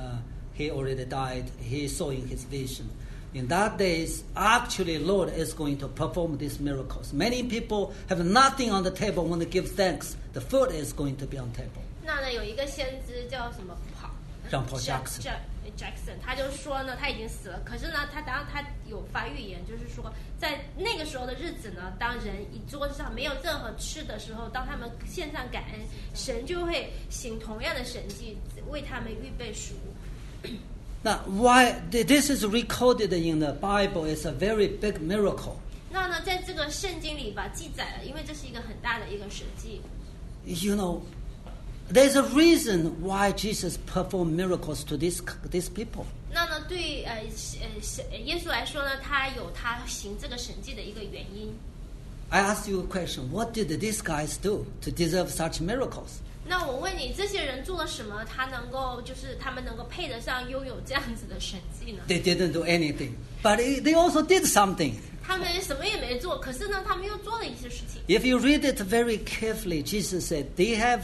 he already died. He saw in his vision. In that days, actually, Lord is going to perform these miracles. Many people have nothing on the table when they give thanks. The food is going to be on table. 那呢，有一个先知叫什么 John Paul Jackson. Jackson， 他就说呢，他已经死了。可是呢，他有发预言，就是说，在那个时候的日子呢，当人桌子上没有任何吃的时候，当他们献上感恩，神就会行同样的神迹，为他们预备食物。 Now, why this is recorded in the Bible is a very big miracle. 那呢，在这个圣经里吧记载了，因为这是一个很大的一个神迹。 You know, there's a reason why Jesus performed miracles to these people. 那呢，对于耶稣来说呢，他有他行这个神迹的一个原因。 I ask you a question. What did these guys do to deserve such miracles? 那我问你，这些人做了什么，他们能够配得上拥有这样子的神迹呢？ They didn't do anything, but they also did something. 他们什么也没做，可是呢，他们又做了一些事情。 If you read it very carefully, Jesus said, they have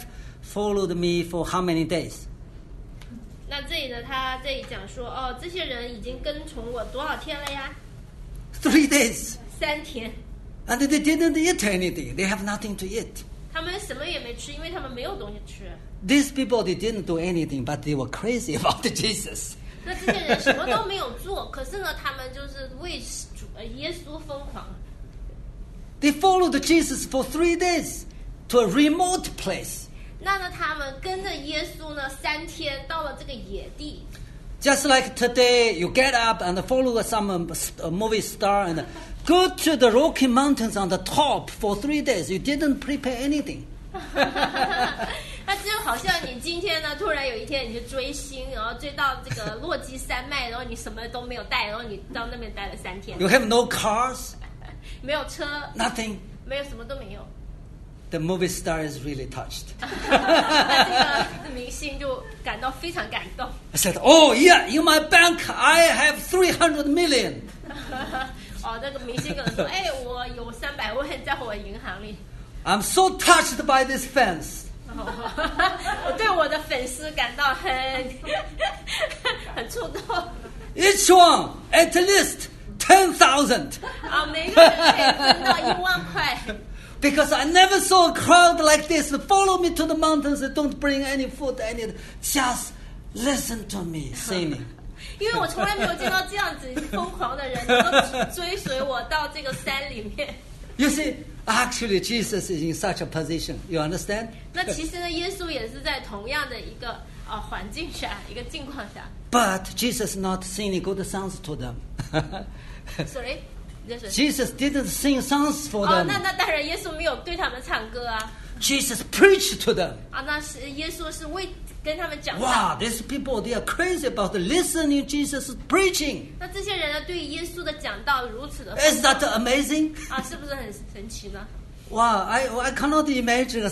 followed me for how many days? 那这里呢，他这里讲说，这些人已经跟从我多少天了呀 3 days. ？3天。 And they didn't eat anything. They have nothing to eat. 他们什么也没吃，因为他们没有东西吃。 These people, they didn't do anything, but they were crazy about Jesus. 那这些人什么都没有做，可是呢，他们就是为耶稣疯狂。 They followed Jesus for 3 days to a remote place. 那呢，他们跟着耶稣呢3天到了这个野地。 Just like today, you get up and follow some movie star and go to the Rocky Mountains on the top for 3 days. You didn't prepare anything. 那就好像你今天呢，突然有一天你去追星，然后追到这个落基山脉，然后你什么都没有带，然后你到那边待了3天。 You have no cars, 没有车 nothing. 没有什么都没有。 The movie star is really touched. 那这个明星就感到非常感动。 I said, "Oh yeah, in my bank I have 300 million." 这个明星可能说：“哎，我有300万在我银行里。” I'm so touched by these fans. 我对我的粉丝感到很触动。 Each one at least 10,000. 每个人可以分到1万块。 Because I never saw a crowd like this. Follow me to the mountains. Don't bring any food. Just listen to me singing. 因为我从来没有见到这样子疯狂的人能够追随我到这个山里面。 You see, actually, Jesus is in such a position. You understand? 那其实呢，耶稣也是在同样的一个环境下，一个境况下。 But Jesus not singing good songs to them. Sorry. Jesus didn't sing songs for them. 那当然，耶稣没有对他们唱歌啊。 Jesus preached to them. 那是耶稣是为跟他们讲道。 Wow, these people, they are crazy about listening Jesus preaching. 那这些人呢，对耶稣的讲道如此的 Is that amazing? 是不是很神奇呢？ Wow, I cannot imagine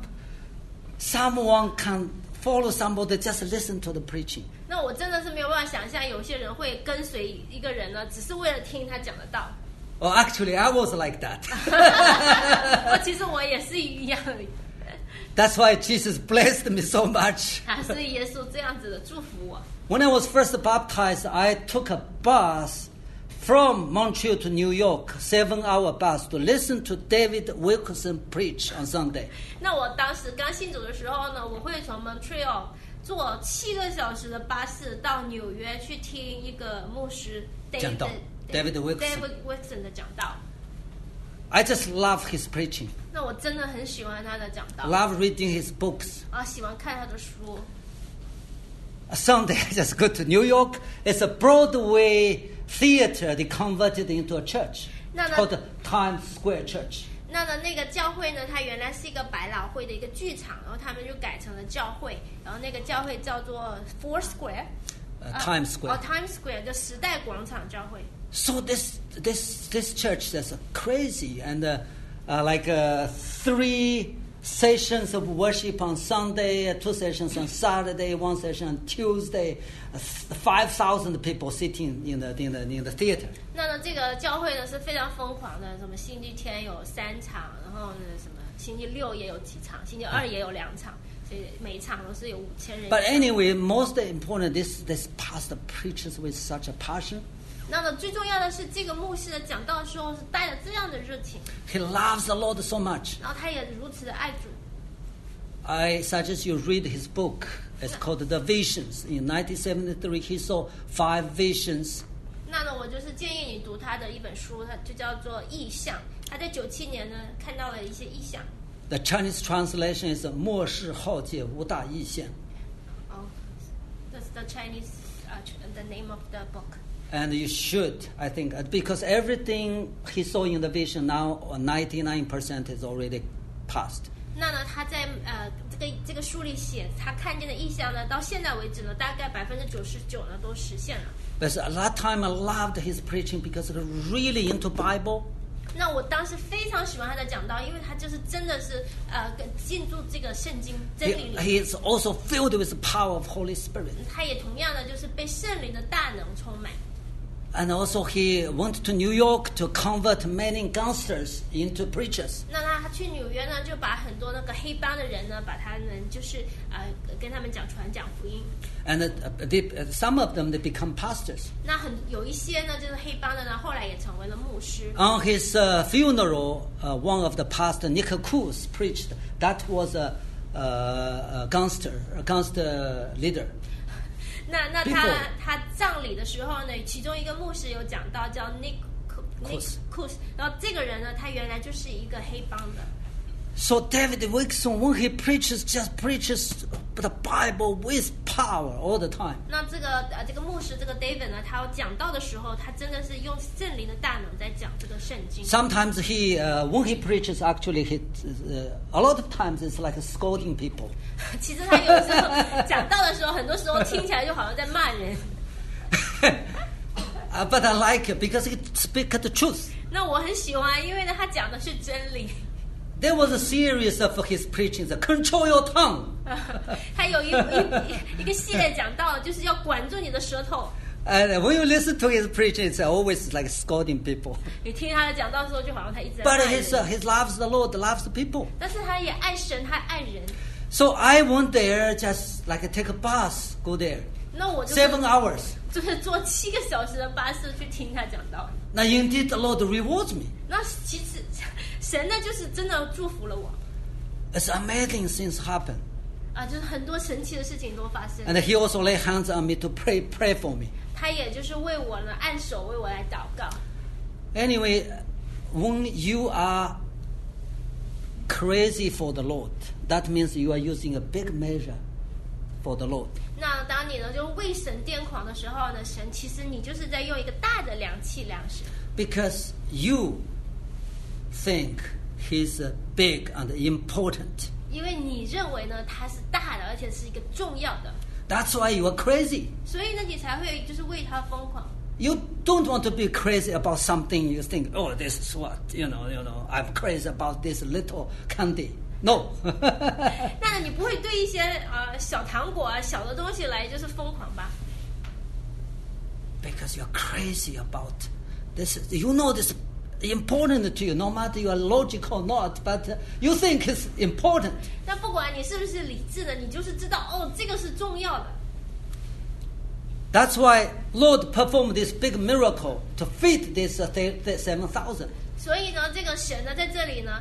someone can follow somebody just listen to the preaching. 那我真的是没有办法想象，有些人会跟随一个人呢，只是为了听他讲的道。 Oh, actually, I was like that. 其实我也是一样的。 That's why Jesus blessed me so much. 是耶稣这样子的祝福我。 When I was first baptized, I took a bus from Montreal to New York, 7-hour bus, to listen to David Wilkerson preach on Sunday. 那我当时刚信主的时候呢，我会从 Montreal 坐7个小时的巴士到纽约去听一个牧师 David Wilkerson 的讲道。 I just love his preaching. 那我真的很喜欢他的讲道。 Love reading his books. 喜欢看他的书。 Sunday, I just go to New York. It's a Broadway theater they converted into a church called Times Square Church. 那个教会呢，它原来是一个百老汇的一个剧场，然后他们就改成了教会，然后那个教会叫做 Four Square。 Times Square. Times Square 的时代广场教会。 So this church is crazy and like 3 sessions of worship on Sunday, 2 sessions on Saturday, 1 session on Tuesday, 5,000 people sitting in the theater. 那这个教会呢是非常疯狂的，什么星期天有3场，然后呢什么星期六也有几场，星期二也有2场，所以每一场都是有5000人。 But anyway, most important, this pastor preaches with such a passion. 那么最重要的是，这个牧师的讲道的时候是带着这样的热情。 He loves the Lord so much. 然后他也如此的爱主。 I suggest you read his book. It's called The Visions. In 1973, he saw 5 visions. 那呢，我就是建议你读他的一本书，它就叫做《异象》。他在97年呢看到了一些异象。 The Chinese translation is 末世浩劫无大异象。 That's the Chinese, the name of the book. And you should, I think, because everything he saw in the vision now, 99% is already past. 那呢，他在这个书里写，他看见的异象呢，到现在为止呢，大概99%呢都实现了。 But at that time, I loved his preaching because he was really into Bible. 那我当时非常喜欢他的讲道，因为他就是真的是进入这个圣经真理里。 He is also filled with the power of Holy Spirit. 他也同样的就是被圣灵的大能充满。 And also he went to New York to convert many gangsters into preachers. 那他去纽约呢，就把很多那个黑帮的人呢，把他们就是跟他们传讲福音。 And some of them they become pastors. 那有一些呢，就是黑帮的呢，后来也成为了牧师。 On his funeral, one of the pastor, Nick Cruz, preached. That was a gangster leader. 那他葬礼的时候呢，其中一个牧师有讲到叫 Nick Cruz， 然后这个人呢，他原来就是一个黑帮的。 So David Wilkerson, when he preaches, just preaches the Bible with power all the time. 那这个牧师这个 David 呢，他讲道的时候，他真的是用圣灵的大能在讲这个圣经。 Sometimes when he preaches, actually, a lot of times it's like scolding people. 其实他有时候讲道的时候，很多时候听起来就好像在骂人。 But I like it because he speaks the truth. 那我很喜欢，因为呢，他讲的是真理。 There was a series of his preachings, control your tongue. 他有一个系列讲到，就是要管住你的舌头。 And when you listen to his preaching, it's always like scolding people. 你听他的讲道的时候，就好像他一直在 But 骂人。 he loves the Lord, loves the people. 但是他也爱神，他爱人。 So I went there just like take a bus, go there. 那我 7 hours. 就是坐7个小时的巴士去听他讲道。 Now indeed the Lord rewards me. 那其实神呢，就是真的祝福了我。 It's amazing things happen. 就是很多神奇的事情都发生。 And he also lay hands on me to pray for me. 他也就是为我呢按手为我来祷告。 Anyway, when you are crazy for the Lord, that means you are using a big measure for the Lord. 那当你呢就为神癫狂的时候呢，神其实你就是在用一个大的量器量神。 Because you think he's big and important. 因为你认为呢他是大的，而且是一个重要的。 That's why you are crazy. 所以呢，你才会就是为他疯狂。 You don't want to be crazy about something you think, oh, this is what, I'm crazy about this little candy. No. 那你不会对一些小糖果啊、小的东西来就是疯狂吧？ Because you're crazy about this. You know this is important to you, no matter you are logical or not, but you think it's important. 那不管你是不是理智的，你就是知道这个是重要的。 That's why Lord performed this big miracle to feed this 7,000. 所以呢，这个神呢在这里呢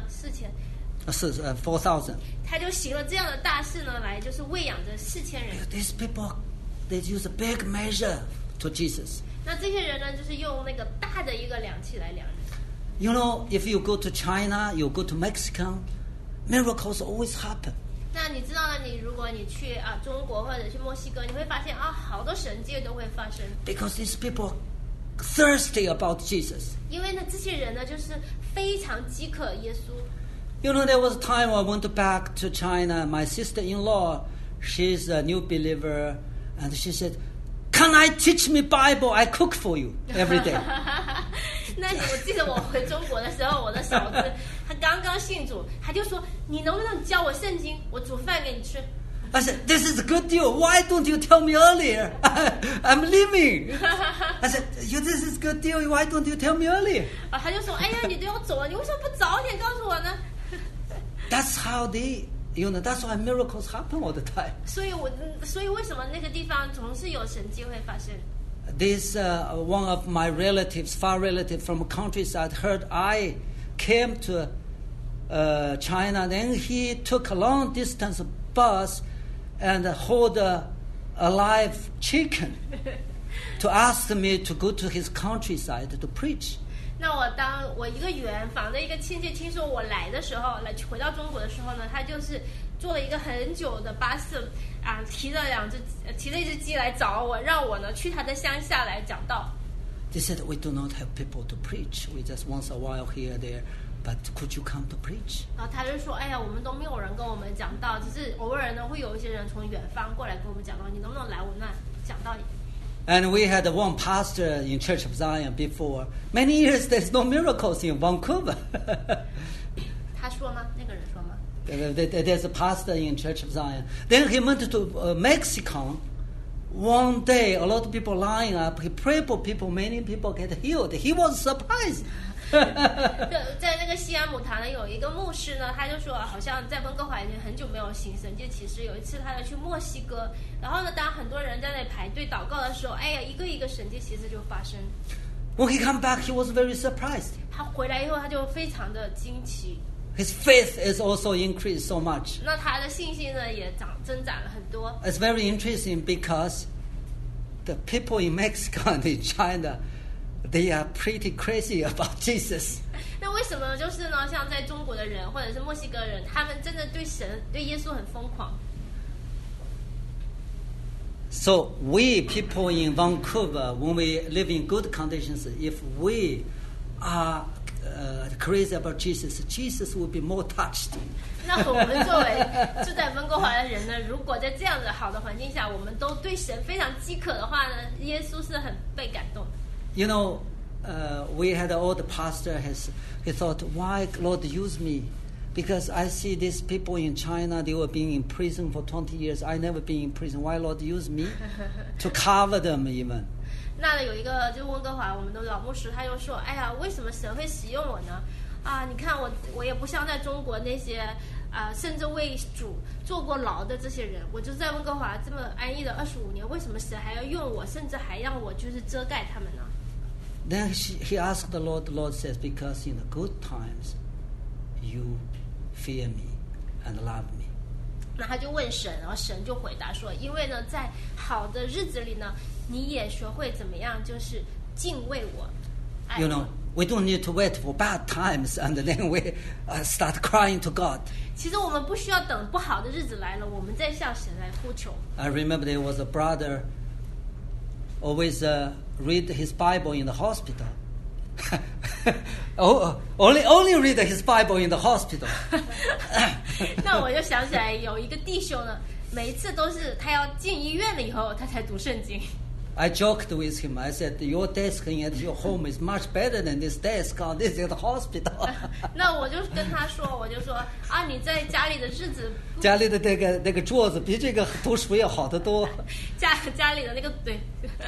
4,000. 他就行了这样的大事呢，来就是喂养着4000人。 These people, they use a big measure to Jesus. 那这些人呢，就是用那个大的一个量器来量人。 You know, if you go to China, you go to Mexico, miracles always happen. 那你知道呢？如果你去中国或者去墨西哥，你会发现好多神迹都会发生。 Because these people are thirsty about Jesus. 因为呢，这些人呢，就是非常饥渴耶稣。 You know, there was a time I went back to China. My sister-in-law, she's a new believer, and she said, "Can I teach me Bible? I cook for you every day." 那我记得我回中国的时候，我的嫂子她刚刚信主，她就说：“你能不能教我圣经？我煮饭给你吃。” I said, "This is a good deal. Why don't you tell me earlier? I'm leaving." I said, "This is a good deal. Why don't you tell me earlier?" 她就说：“哎呀，你都要走了，你为什么不早点告诉我呢？” That's how that's why miracles happen all the time. 所以为什么那个地方总是有神迹会发生？ This one of my relatives, far relative from countryside, heard I came to China. Then he took a long distance bus and hauled a live chicken to ask me to go to his countryside to preach. 那当我一个远房的一个亲戚听说我来的时候，回到中国的时候呢，他就是坐了一个很久的巴士提了一只鸡来找我，让我呢去他的乡下来讲道。 They said, "We do not have people to preach. We just once a while here there. But could you come to preach?" 然后他就说：“哎呀，我们都没有人跟我们讲道，只是偶尔呢会有一些人从远方过来跟我们讲道，你能不能来我那讲道？” And we had one pastor in Church of Zion before. Many years there's no miracles in Vancouver. 他说吗？那个人说吗？ There's a pastor in Church of Zion. Then he went to Mexico One day, a lot of people line up. He prayed for people. Many people get healed. He was surprised. 在那个西安姆堂呢，有一个牧师呢，他就说，好像在温哥华已经很久没有行神迹奇事。有一次，他要去墨西哥，然后呢，当很多人在那里排队祷告的时候，哎呀，一个一个神迹奇事就发生。 When he come back, he was very surprised. 他回来以后，他就非常的惊奇。 His faith is also increased so much. 那他的信心呢，也增长了很多。 It's very interesting because the people in Mexico and in China, they are pretty crazy about Jesus. 那为什么就是呢？像在中国的人或者是墨西哥人，他们真的对神、对耶稣很疯狂。 So we people in Vancouver, when we live in good conditions, if we are crazy about Jesus, Jesus will be more touched. 那我们作为住在温哥华的人呢，如果在这样的好的环境下，我们都对神非常饥渴的话呢，耶稣是很被感动的。 You know, we had an old pastor. He thought, why Lord use me? Because I see these people in China, they were being in prison for 20 years. I never been in prison. Why Lord use me to cover them even? 那有一个就温哥华我们的老牧师，他就说：“哎呀，为什么神会使用我呢？啊，你看我也不像在中国那些甚至为主坐过牢的这些人，我就在温哥华这么安逸的25年，为什么神还要用我，甚至还让我就是遮盖他们呢？” Then he asked the Lord. The Lord says, because in the good times, you fear me and love me. 那他就问神，然后神就回答说：“因为呢，在好的日子里呢，你也学会怎么样，就是敬畏我。” You know, we don't need to wait for bad times and then we start crying to God. 其实我们不需要等不好的日子来了，我们再向神来呼求。 I remember there was a brother always read his Bible in the hospital. only read his Bible in the hospital. 那我就想起来有一个弟兄呢，每一次都是他要进医院了以后，他才读圣经。 I joked with him. I said, "Your desk at your home is much better than this desk on this at the hospital." 那我就跟他说，我就说啊，你在家里的日子， 家里的那个桌子比这个读书要好得多。 家里的那个对。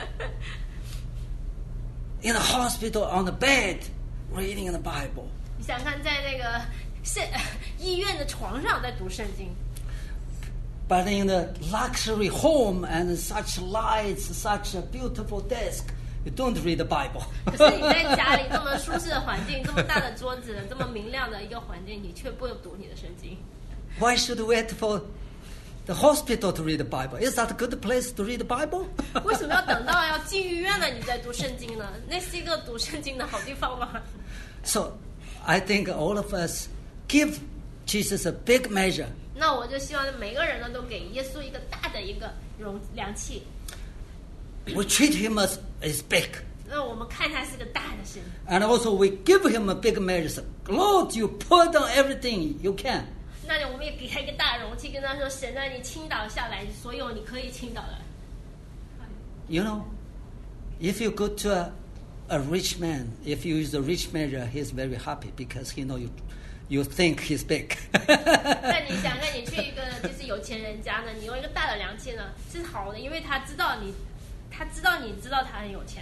In the hospital on the bed, reading the Bible. 你想看在那个医院的床上在读圣经。 But in the luxury home and such lights, such a beautiful desk, you don't read the Bible. 可是你在家里这么舒适的环境，这么大的桌子，这么明亮的一个环境，你却不读你的圣经。 Why should we wait for the hospital to read the Bible? Is that a good place to read the Bible? 为什么要等到要进医院了你再读圣经呢？那是一个读圣经的好地方吗？ So, I think all of us give Jesus a big measure. 那我就希望每个人呢都给耶稣一个大的一个量器。 We treat him as big. 那我们看他是个大的神。 And also we give him a big measure. Lord, you put on everything you can. 那我们也给他一个大容器，跟他说：“神啊，你倾倒下来所有你可以倾倒的。” You know, if you go to a rich man, if you use a rich measure, he's very happy because he know you think he's big. 那你想看你去一个就是有钱人家呢，你用一个大的量器呢是好的，因为他知道你知道他很有钱。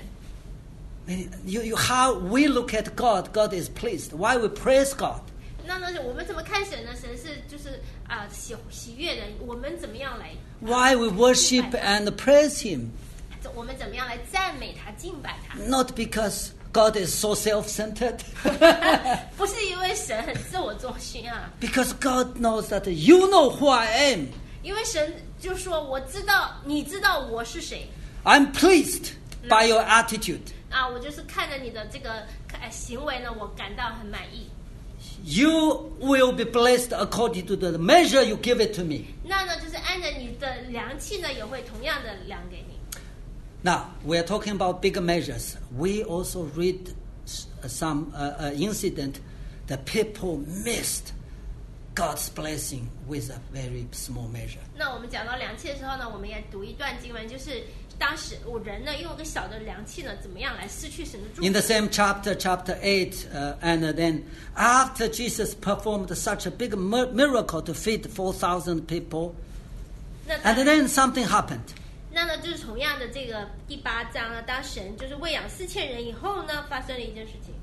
How we look at God, God is pleased. Why we praise God? 那呢，我们怎么看神呢？神是就是喜悦的。我们怎么样来 Why we worship and praise Him? 我们怎么样来赞美他、敬拜他？ Not because God is so self-centered. 不是因为神很自我中心啊。 Because God knows that you know who I am. 因为神就说：“我知道，你知道我是谁。” I'm pleased by your attitude. 啊，我就是看着你的这个行为呢，我感到很满意。 You will be blessed according to the measure you give it to me. 那呢，就是按照你的量器呢，也会同样的量给你。 Now, we are talking about big measures. We also read some incident that people missed God's blessing with a very small measure. 那我们讲到量器的时候呢，我们也读一段经文，就是当时人呢用一个小的量器呢，怎么样来失去神的祝福。 In the same chapter 8, and then after Jesus performed such a big miracle to feed 4,000 people, and then something happened. 那呢，就是同样的这个第8章呢，当神就是喂养4000人以后呢，发生了一件事情。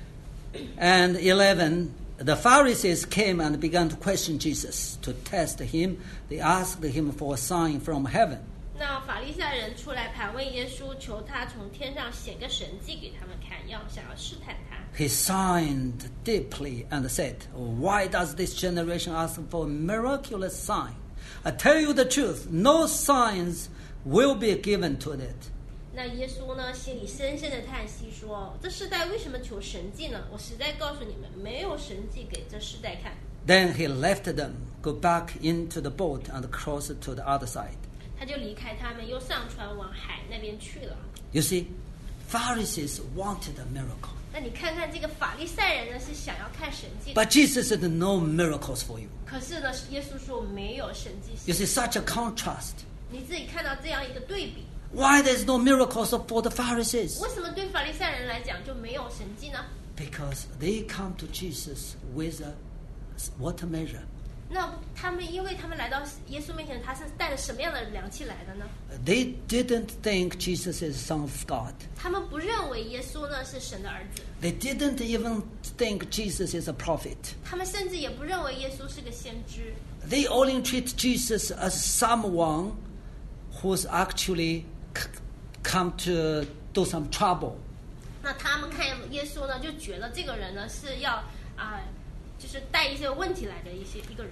And 11, the Pharisees came and began to question Jesus to test him. They asked him for a sign from heaven. 那法利赛人出来盘问耶稣，求他从天上显个神迹给他们看，想要试探他。 He sighed deeply and said, "Why does this generation ask for a miraculous sign? I tell you the truth, no signs will be given to it." 那耶稣呢，心里深深的叹息说：“这世代为什么求神迹呢？我实在告诉你们，没有神迹给这世代看。” Then he left them, go back into the boat and crossed to the other side. 他就离开他们，又上船往海那边去了。 You see, Pharisees wanted a miracle. 那你看看这个法利赛人呢，是想要看神迹的。 But Jesus said, "No miracles for you." 可是呢，耶稣说没有神迹。 You see, such a contrast. 你自己看到这样一个对比。 Why there's no miracles for the Pharisees? 为什么对法利赛人来讲就没有神迹呢？ Because they come to Jesus with a water measure. 那因为他们来到耶稣面前，他是带着什么样的量器来的呢？ They didn't think Jesus is Son of God. 他们不认为耶稣呢是神的儿子。 They didn't even think Jesus is a prophet. 他们甚至也不认为耶稣是个先知。 They only treat Jesus as someone who's actually come to do some trouble. 那他们看耶稣呢，就觉得这个人呢是要就是带一些问题来的一个人。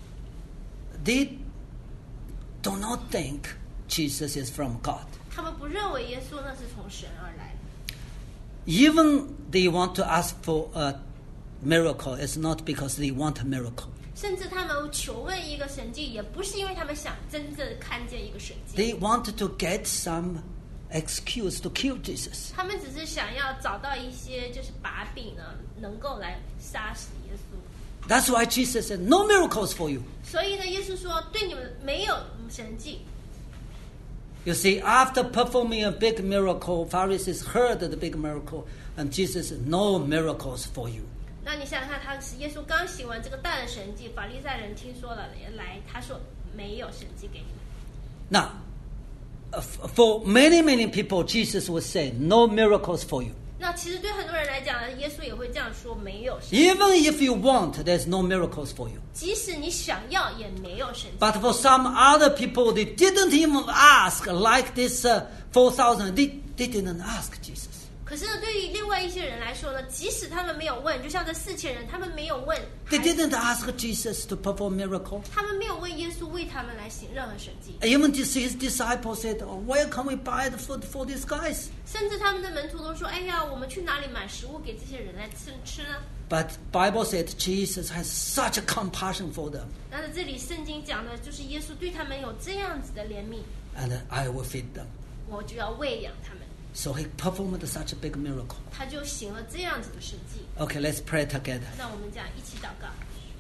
They do not think Jesus is from God. 他们不认为耶稣呢是从神而来。 Even they want to ask for a miracle, it's not because they want a miracle. 甚至他们求问一个神迹，也不是因为他们想真正看见一个神迹。 They wanted to get some excuse to kill Jesus. 他们只是想要找到一些就是把柄呢，能够来杀死耶稣。 That's why Jesus said, "No miracles for you." 所以呢，耶稣说对你们没有神迹。 You see, after performing a big miracle, Pharisees heard the big miracle, and Jesus said, "No miracles for you." 那你想想看，耶稣刚行完这个大的神迹，法利赛人听说了来，他说没有神迹给你们。 Now, for many people, Jesus would say, "No miracles for you." 那其实对很多人来讲呢，耶稣也会这样说，没有神迹。 Even if you want, there's no miracles for you. 即使你想要，也没有神迹。 But for some other people, they didn't even ask, like this 4,000. They didn't ask Jesus. 可是呢，对于另外一些人来说呢，即使他们没有问，就像这4000人，他们没有问， They didn't ask Jesus to perform miracle. 他们没有问耶稣为他们来行任何神迹。 Even his disciples said, "Where can we buy the food for these guys?" 甚至他们的门徒都说：“哎呀，我们去哪里买食物给这些人来吃呢？” But Bible said Jesus has such a compassion for them. 但是这里圣经讲的就是耶稣对他们有这样子的怜悯， And I will feed them. 我就要喂养他们。 So he performed such a big miracle. 他就行了这样子的神迹。 Okay, let's pray together. 让我们讲一起祷告。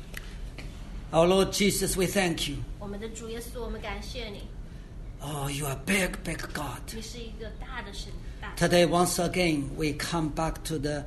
Our Lord Jesus, we thank you. 我们的主耶稣，我们感谢你， Oh, you are big, big God. 你是一个大的神，大。 Today, once again, we come back to the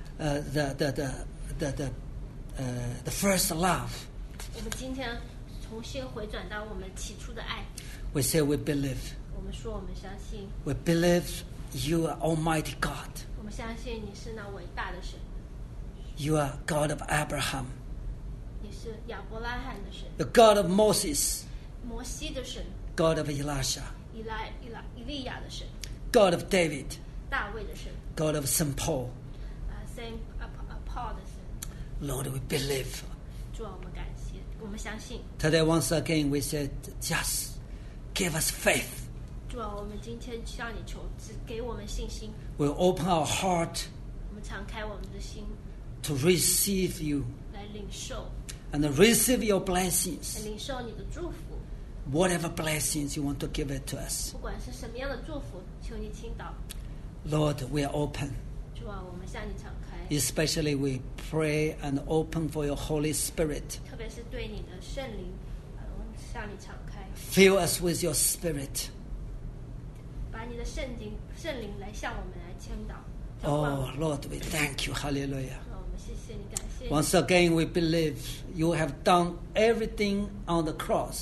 first love. 我们今天重新回转到我们起初的爱。 We say we believe. 我们说，我们相信， We believe you are Almighty God. 我们相信你是那伟大的神， You are God of Abraham, 你是亚伯拉罕的神， the God of Moses, 摩西的神， God of Elisha, 以利亚的神， God of David, 大卫的神， God of St. Paul. Saint Paul 的神。 Lord, we believe. 主啊，我们感谢，我们相信。 Today, once again, we said, just give us faith. 主啊，我们今天向你求，只给我们信心。 We'll open our heart 我们敞开我们的心， to receive you 来领受， and receive your 来 blessings. 领受你的祝福。 Whatever blessings you want to give it to us. 不管是什么样的祝福，求你倾倒。 Lord, we are open. 主啊，我们向你敞开， Especially we pray and open for your Holy Spirit. 特别是对你的圣灵，我们向你敞开， Fill us with your Spirit. 把你的圣灵来向我们来倾倒。 Oh, Lord, we thank you. Hallelujah. 我们谢谢你，感谢你。 Once again, we believe you have done everything on the cross.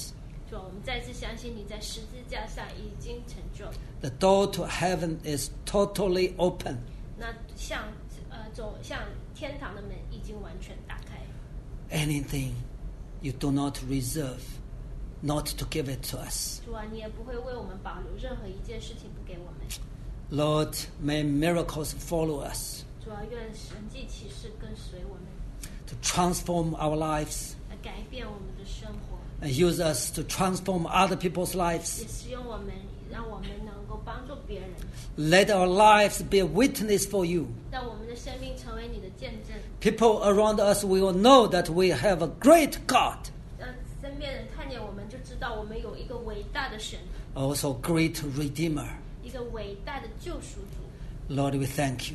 主啊，我们再次相信你在十字架上已经成就。 The door to heaven is totally open. 那走向天堂的门已经完全打开。 Anything you do not reserve, not to give it to us. 主啊，你也不会为我们保留任何一件事情不给我们。 Lord, may miracles follow us 主啊，愿神迹奇事跟随我们， to transform our lives 来改变我们的生活， and use us to transform other people's lives. 也使用我们，让我们能够帮助别人， Let our lives be a witness for you. 让我们的生命成为你的见证， People around us will know that we have a great God, 让身边人看见我们就知道我们有一个伟大的神， also great Redeemer. 一个伟大的救赎主。 Lord, we thank you.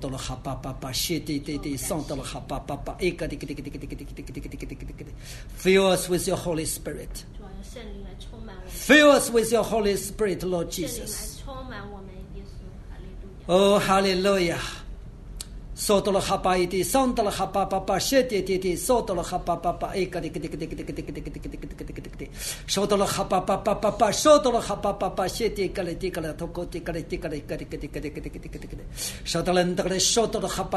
Fill us with your Holy Spirit. 主啊，用圣灵来充满我们， Fill us with your Holy Spirit, Lord 圣灵来 Jesus. 充满我们，耶稣，哈利路亚。 Oh, hallelujah. Sodolo hapa iti, sondolo hapa papa, sheti iti, sodolo hapa papa, sodolo hapa papa, sodolo hapa papa, sheti tikala, toko tikala, sodolo hapa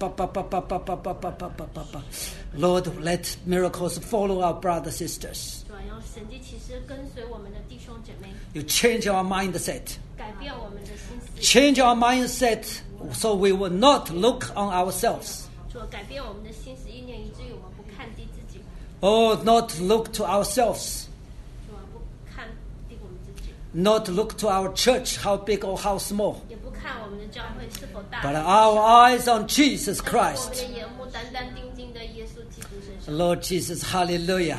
papa. Lord, let miracles follow our brothers sisters. 主啊，用神迹奇事跟随我们的弟兄姐妹， You change our mindset. 改变我们的心思。 Change our mindset so we will not look on ourselves. 主啊，改变我们的心思意念，以至于我们不看低自己。 Oh, not look to ourselves. 主啊，不看低我们自己， Not look to our church, how big or how small. 也不看我们的教会是否大。 But our eyes on Jesus 但是我们 Christ. 的眼目单单定睛在耶稣基督身上。 Lord Jesus, hallelujah.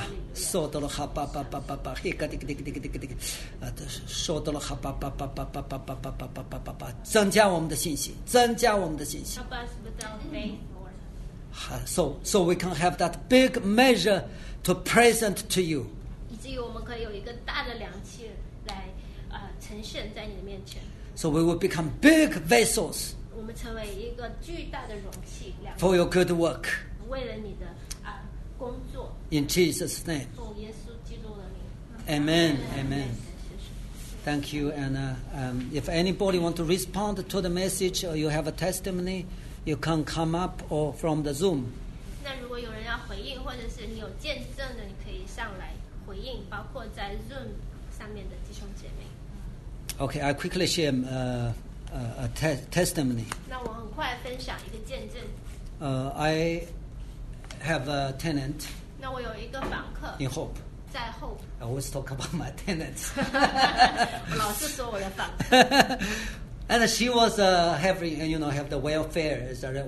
增加我们的信心，增加我们的信心。 Help us with our faith, Lord. So we can have that big measure to present to you. 以至于我们可以有一个大的量器来呈现在你的面前。 So we will become big vessels 我们成为一个巨大的容器，量器 for your good work. 为了你的工作， In Jesus' name. 奉耶稣基督的名。 Amen. Amen. Thank you. And if anybody want to respond to the message or you have a testimony, you can come up or from the Zoom. 那如果有人要回应，或者是你有见证的，你可以上来回应，包括在 Zoom 上面的弟兄姐妹。 Okay, I quickly share a testimony. 那我很快分享一个见证。 I have a tenant 那我有一个访客 in Hope. 在后， I always talk about my tenants. 我老是说我的访客。 And she was having, have the welfare. Is that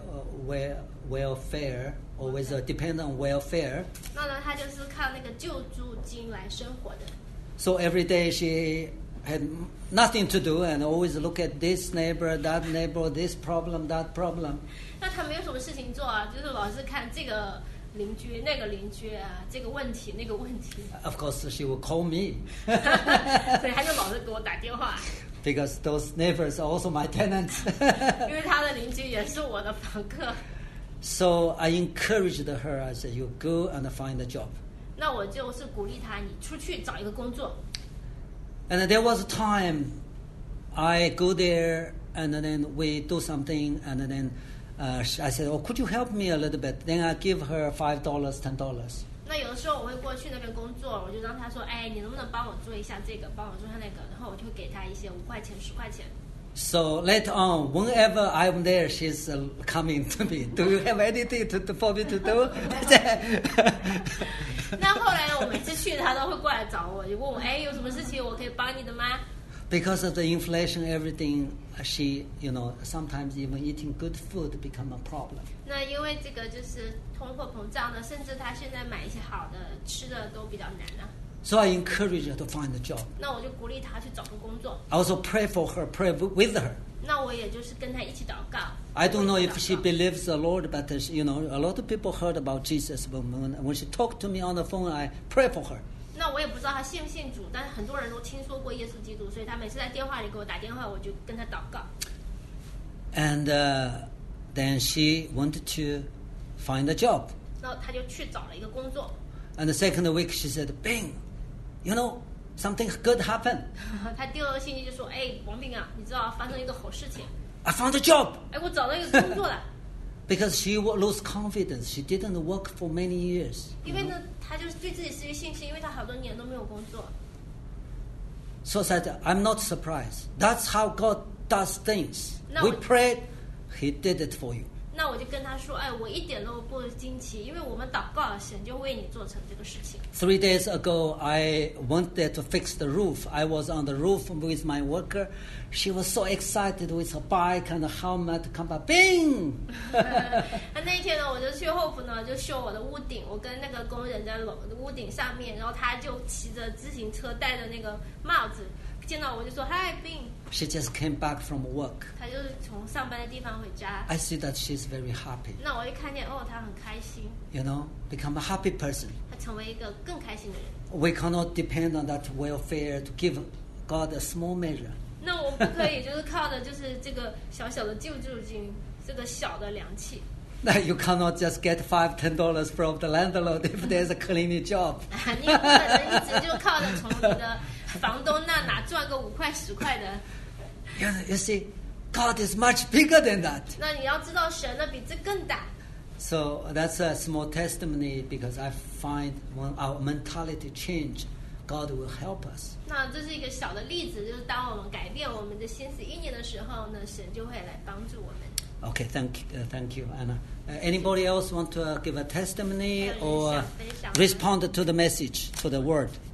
welfare? Always depend on welfare. 那呢，他就是靠那个救助金来生活的。 So every day she had nothing to do and always look at this neighbor, that neighbor, this problem, that problem. 那他没有什么事情做啊，就是老是看这个邻居、那个邻居啊，这个问题、那个问题。 Of course, she will call me 所以他就老是给我打电话， because those neighbors are also my tenants. 因为他的邻居也是我的访客。 So I encouraged her. I said, "You go and find a job." 那我就是鼓励他，你出去找一个工作。 And there was a time I go there and then we do something and then I said, "Oh, could you help me a little bit?" Then I give her $5, $10. 那有的时候我会过去那边工作，我就让他说：“哎，你能不能帮我做一下这个，帮我做一下那个？”然后我就会给他一些5块钱、10块钱。 So later on, whenever I'm there, she's coming to me. Do you have anything for me to do? 那后来我每次去，他都会过来找我，就问我：“哎，有什么事情我可以帮你的吗？” Because of the inflation, everything, she, sometimes even eating good food become a problem. 那因为这个就是通货膨胀呢，甚至他现在买一些好的吃的都比较难啊。 So I encourage her to find a job. 那我就鼓励他去找个工作。 I also pray for her, pray with her. 那我也就是跟他一起祷告。 I don't know if 祷 she 告 believes the Lord, but a lot of people heard about Jesus. But when she talked to me on the phone, I pray for her. 那我也不知道他信不信主，但是很多人都听说过耶稣基督，所以他每次在电话里给我打电话，我就跟他祷告。 And then she wanted to find a job. 那他就去找了一个工作。 And the second week, she said, "Bing, you know, something good happened. 他第二个星期就说：“哎，王斌啊，你知道发生一个好事情， I found a job. 哎，我找到一个工作了。” Because she lost confidence. She didn't work for many years. 因为呢，他就是对自己失去信心，因为他好多年都没有工作。 So I said, I'm not surprised. That's how God does things. No. We prayed, He did it for you. 那我就跟他说：“哎，我一点都不惊奇，因为我们祷告了，神就为你做成这个事情。” 3 days ago, I went there to fix the roof. I was on the roof with my worker. She was so excited with her bike and helmet. Come back, bing! 那一天呢，我就去后府呢，就修我的屋顶。我跟那个工人在屋顶上面，然后他就骑着自行车，戴着那个帽子，见到我就说 ：“Hi, Bing。” She just came back from work. 他就是从上班的地方回家。 I see that she's very happy. 那我一看见，哦，他很开心， You know, become a happy person. 他成为一个更开心的人。 We cannot depend on that welfare to give God a small measure. 那我们不可以就是靠的就是这个小小的救助金，这个小的凉气。 You cannot just get $5-10 from the landlord if there's a cleaning job. 你也不可能一直就靠着从你的房东那哪赚个5块10块的。 You see, God is much bigger than that. 那你要知道，神呢比这更大。 So that's a small testimony because I find when our mentality change, God will help us. 那这是一个小的例子，就是当我们改变我们的心思意念的时候呢，神就会来帮助我们。 Okay, thank you, Anna. Anybody else want to give a testimony or respond to the message, to the word?